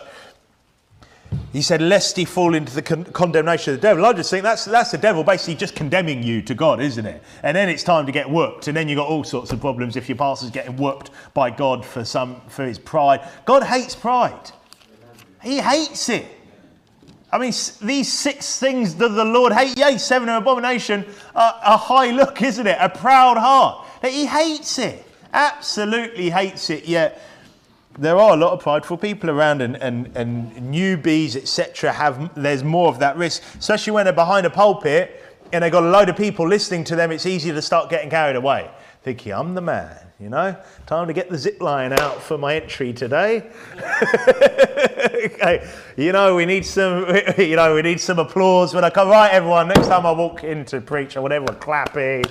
He said, lest he fall into the condemnation of the devil. I just think that's the devil basically just condemning you to God, isn't it? And then it's time to get whooped. And then you've got all sorts of problems if your pastor's getting whooped by God for his pride. God hates pride. He hates it. I mean, these 6 things that the Lord hates, yea, 7 are abomination, a high look, isn't it? A proud heart. He hates it. Absolutely hates it, yet there are a lot of prideful people around and newbies, etc. There's more of that risk, especially when they're behind a pulpit and they've got a load of people listening to them. It's easy to start getting carried away, thinking, I'm the man, time to get the zip line out for my entry today. Okay. We need some applause when I come. Right, everyone, next time I walk in to preach, I want everyone clapping.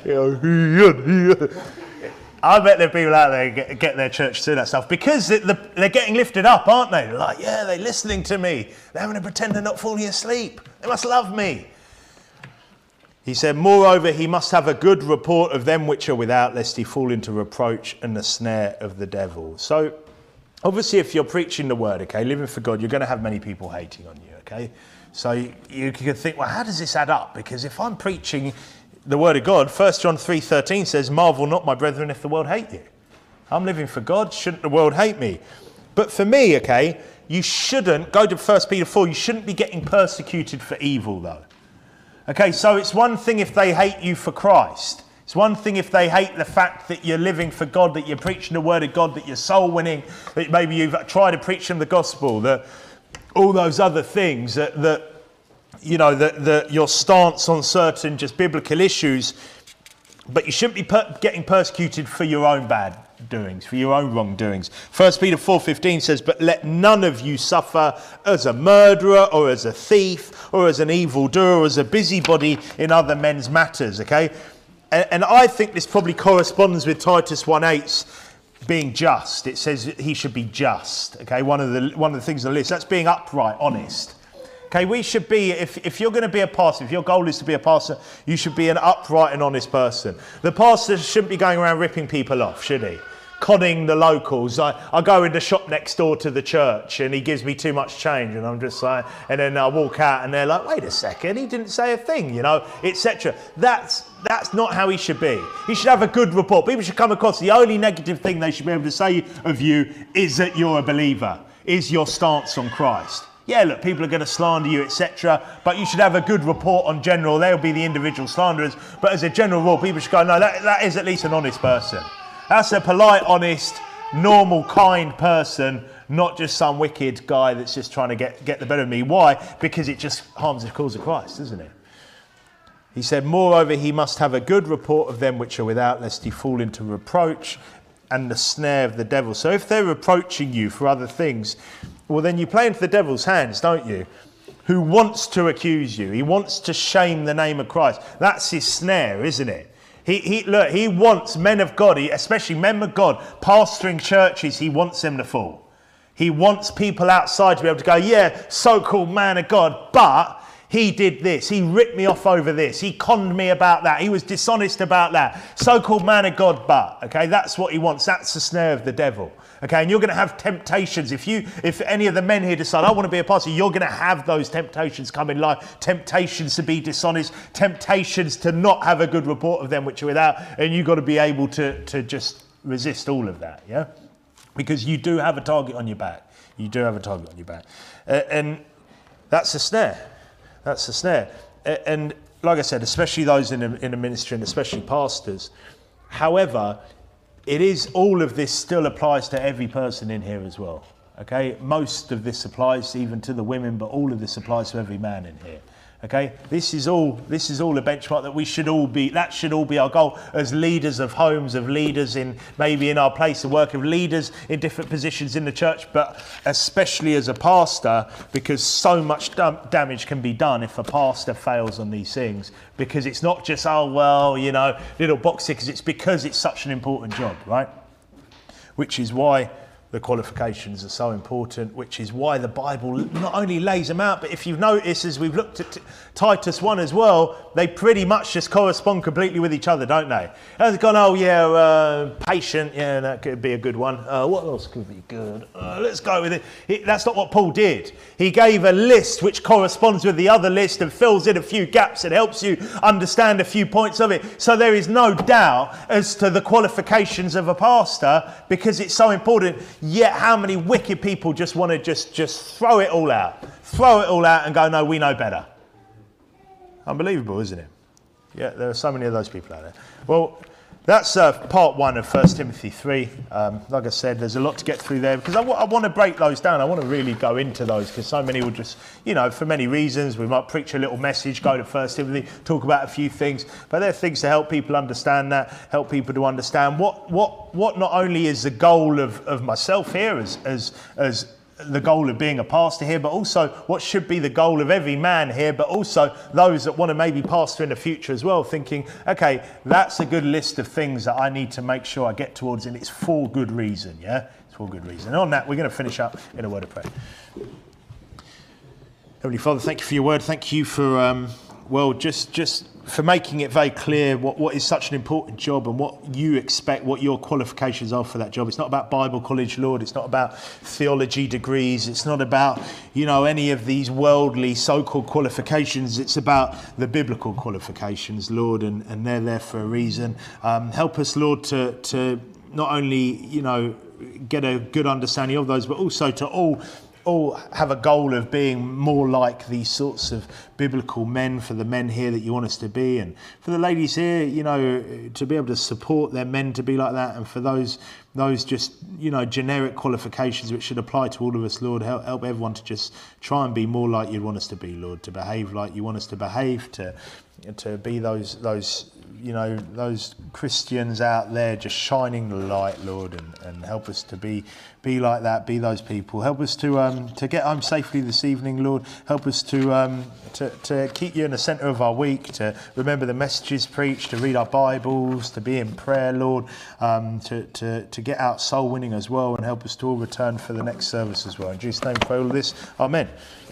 I bet there are people out there get their church to that stuff because they're getting lifted up, aren't they? They're like, yeah, they're listening to me. They're having to pretend they're not falling asleep. They must love me. He said, moreover, he must have a good report of them which are without, lest he fall into reproach and the snare of the devil. So, obviously, if you're preaching the word, okay, living for God, you're going to have many people hating on you, okay? So you could think, well, how does this add up? Because if I'm preaching the word of God, 1 John 3:13 says, marvel not, my brethren, if the world hate you. I'm living for God. Shouldn't the world hate me? But for me, okay, you shouldn't, go to 1 Peter 4, you shouldn't be getting persecuted for evil, though. Okay, so it's one thing if they hate you for Christ. It's one thing if they hate the fact that you're living for God, that you're preaching the word of God, that you're soul winning, that maybe you've tried to preach them the gospel, that all those other things, that your stance on certain just biblical issues, but you shouldn't be getting persecuted for your own bad doings, for your own wrongdoings. 1 Peter 4:15 says, but let none of you suffer as a murderer or as a thief or as an evildoer or as a busybody in other men's matters, okay? And I think this probably corresponds with Titus 1:8 being just. It says he should be just. Okay, one of the things on the list. That's being upright, honest. Okay, we should be, if you're going to be a pastor, if your goal is to be a pastor, you should be an upright and honest person. The pastor shouldn't be going around ripping people off, should he? Conning the locals. I go in the shop next door to the church and he gives me too much change and I'm just like, and then I walk out and they're like, wait a second, he didn't say a thing, etc. That's not how he should be. He should have a good report. People should come across, the only negative thing they should be able to say of you is that you're a believer, is your stance on Christ. Yeah, look, people are going to slander you, etc. But you should have a good report on general. They'll be the individual slanderers. But as a general rule, people should go, no, that is at least an honest person. That's a polite, honest, normal, kind person, not just some wicked guy that's just trying to get the better of me. Why? Because it just harms the cause of Christ, doesn't it? He said, moreover, he must have a good report of them which are without, lest he fall into reproach and the snare of the devil. So if they're reproaching you for other things, well, then you play into the devil's hands, don't you? Who wants to accuse you. He wants to shame the name of Christ. That's his snare, isn't it? He wants men of God, especially men of God, pastoring churches, he wants them to fall. He wants people outside to be able to go, yeah, so-called man of God, but he did this. He ripped me off over this. He conned me about that. He was dishonest about that. So-called man of God, but, okay, that's what he wants. That's the snare of the devil. Okay, and you're going to have temptations. If any of the men here decide, I want to be a pastor, you're going to have those temptations come in life. Temptations to be dishonest, temptations to not have a good report of them which are without, and you've got to be able to just resist all of that, yeah? Because you do have a target on your back. You do have a target on your back. And that's a snare. That's the snare. And like I said, especially those in the ministry and especially pastors. However, it is, all of this still applies to every person in here as well. Okay, most of this applies even to the women, but all of this applies to every man in here. Okay, this is all a benchmark that we should all be. That should all be our goal as leaders of homes, of leaders in maybe in our place of work, of leaders in different positions in the church, but especially as a pastor, because so much damage can be done if a pastor fails on these things. Because it's not just little box tickers. It's because it's such an important job, right? Which is why the qualifications are so important, which is why the Bible not only lays them out, but if you've noticed, as we've looked at Titus 1 as well, they pretty much just correspond completely with each other, don't they? And they've gone, patient, yeah, that could be a good one. What else could be good? Let's go with it. That's not what Paul did. He gave a list which corresponds with the other list and fills in a few gaps and helps you understand a few points of it. So there is no doubt as to the qualifications of a pastor, because it's so important. Yet how many wicked people just want to just throw it all out and go, no, we know better. Unbelievable, isn't it? Yeah, there are so many of those people out there. Well, that's part 1 of 1 Timothy 3. Like I said, there's a lot to get through there, because I want to break those down. I want to really go into those, because so many will just, for many reasons, we might preach a little message, go to 1 Timothy, talk about a few things, but there are things to help people understand that, help people to understand what not only is the goal of myself here as the goal of being a pastor here, but also what should be the goal of every man here, but also those that want to maybe pastor in the future as well, thinking, okay, that's a good list of things that I need to make sure I get towards, and it's for good reason, yeah? It's for good reason. And on that, we're going to finish up in a word of prayer. Heavenly Father, thank you for your word. Thank you for, just for making it very clear what is such an important job and what you expect, what your qualifications are for that job. It's not about Bible college, Lord. It's not about theology degrees. It's not about, any of these worldly so-called qualifications. It's about the biblical qualifications, Lord, and they're there for a reason. Help us, Lord, to not only, get a good understanding of those, but also to all all have a goal of being more like these sorts of biblical men, for the men here that you want us to be, and for the ladies here, you know, to be able to support their men to be like that, and for those just, you know, generic qualifications which should apply to all of us, Lord, help everyone to just try and be more like you'd want us to be, Lord, to behave like you want us to behave, to be those you know, those Christians out there just shining the light, Lord, and help us to be like that, be those people. Help us to get home safely this evening, Lord. Help us to keep you in the centre of our week, to remember the messages preached, to read our Bibles, to be in prayer, Lord, to get out soul winning as well, and help us to all return for the next service as well. In Jesus' name, for all of this, amen.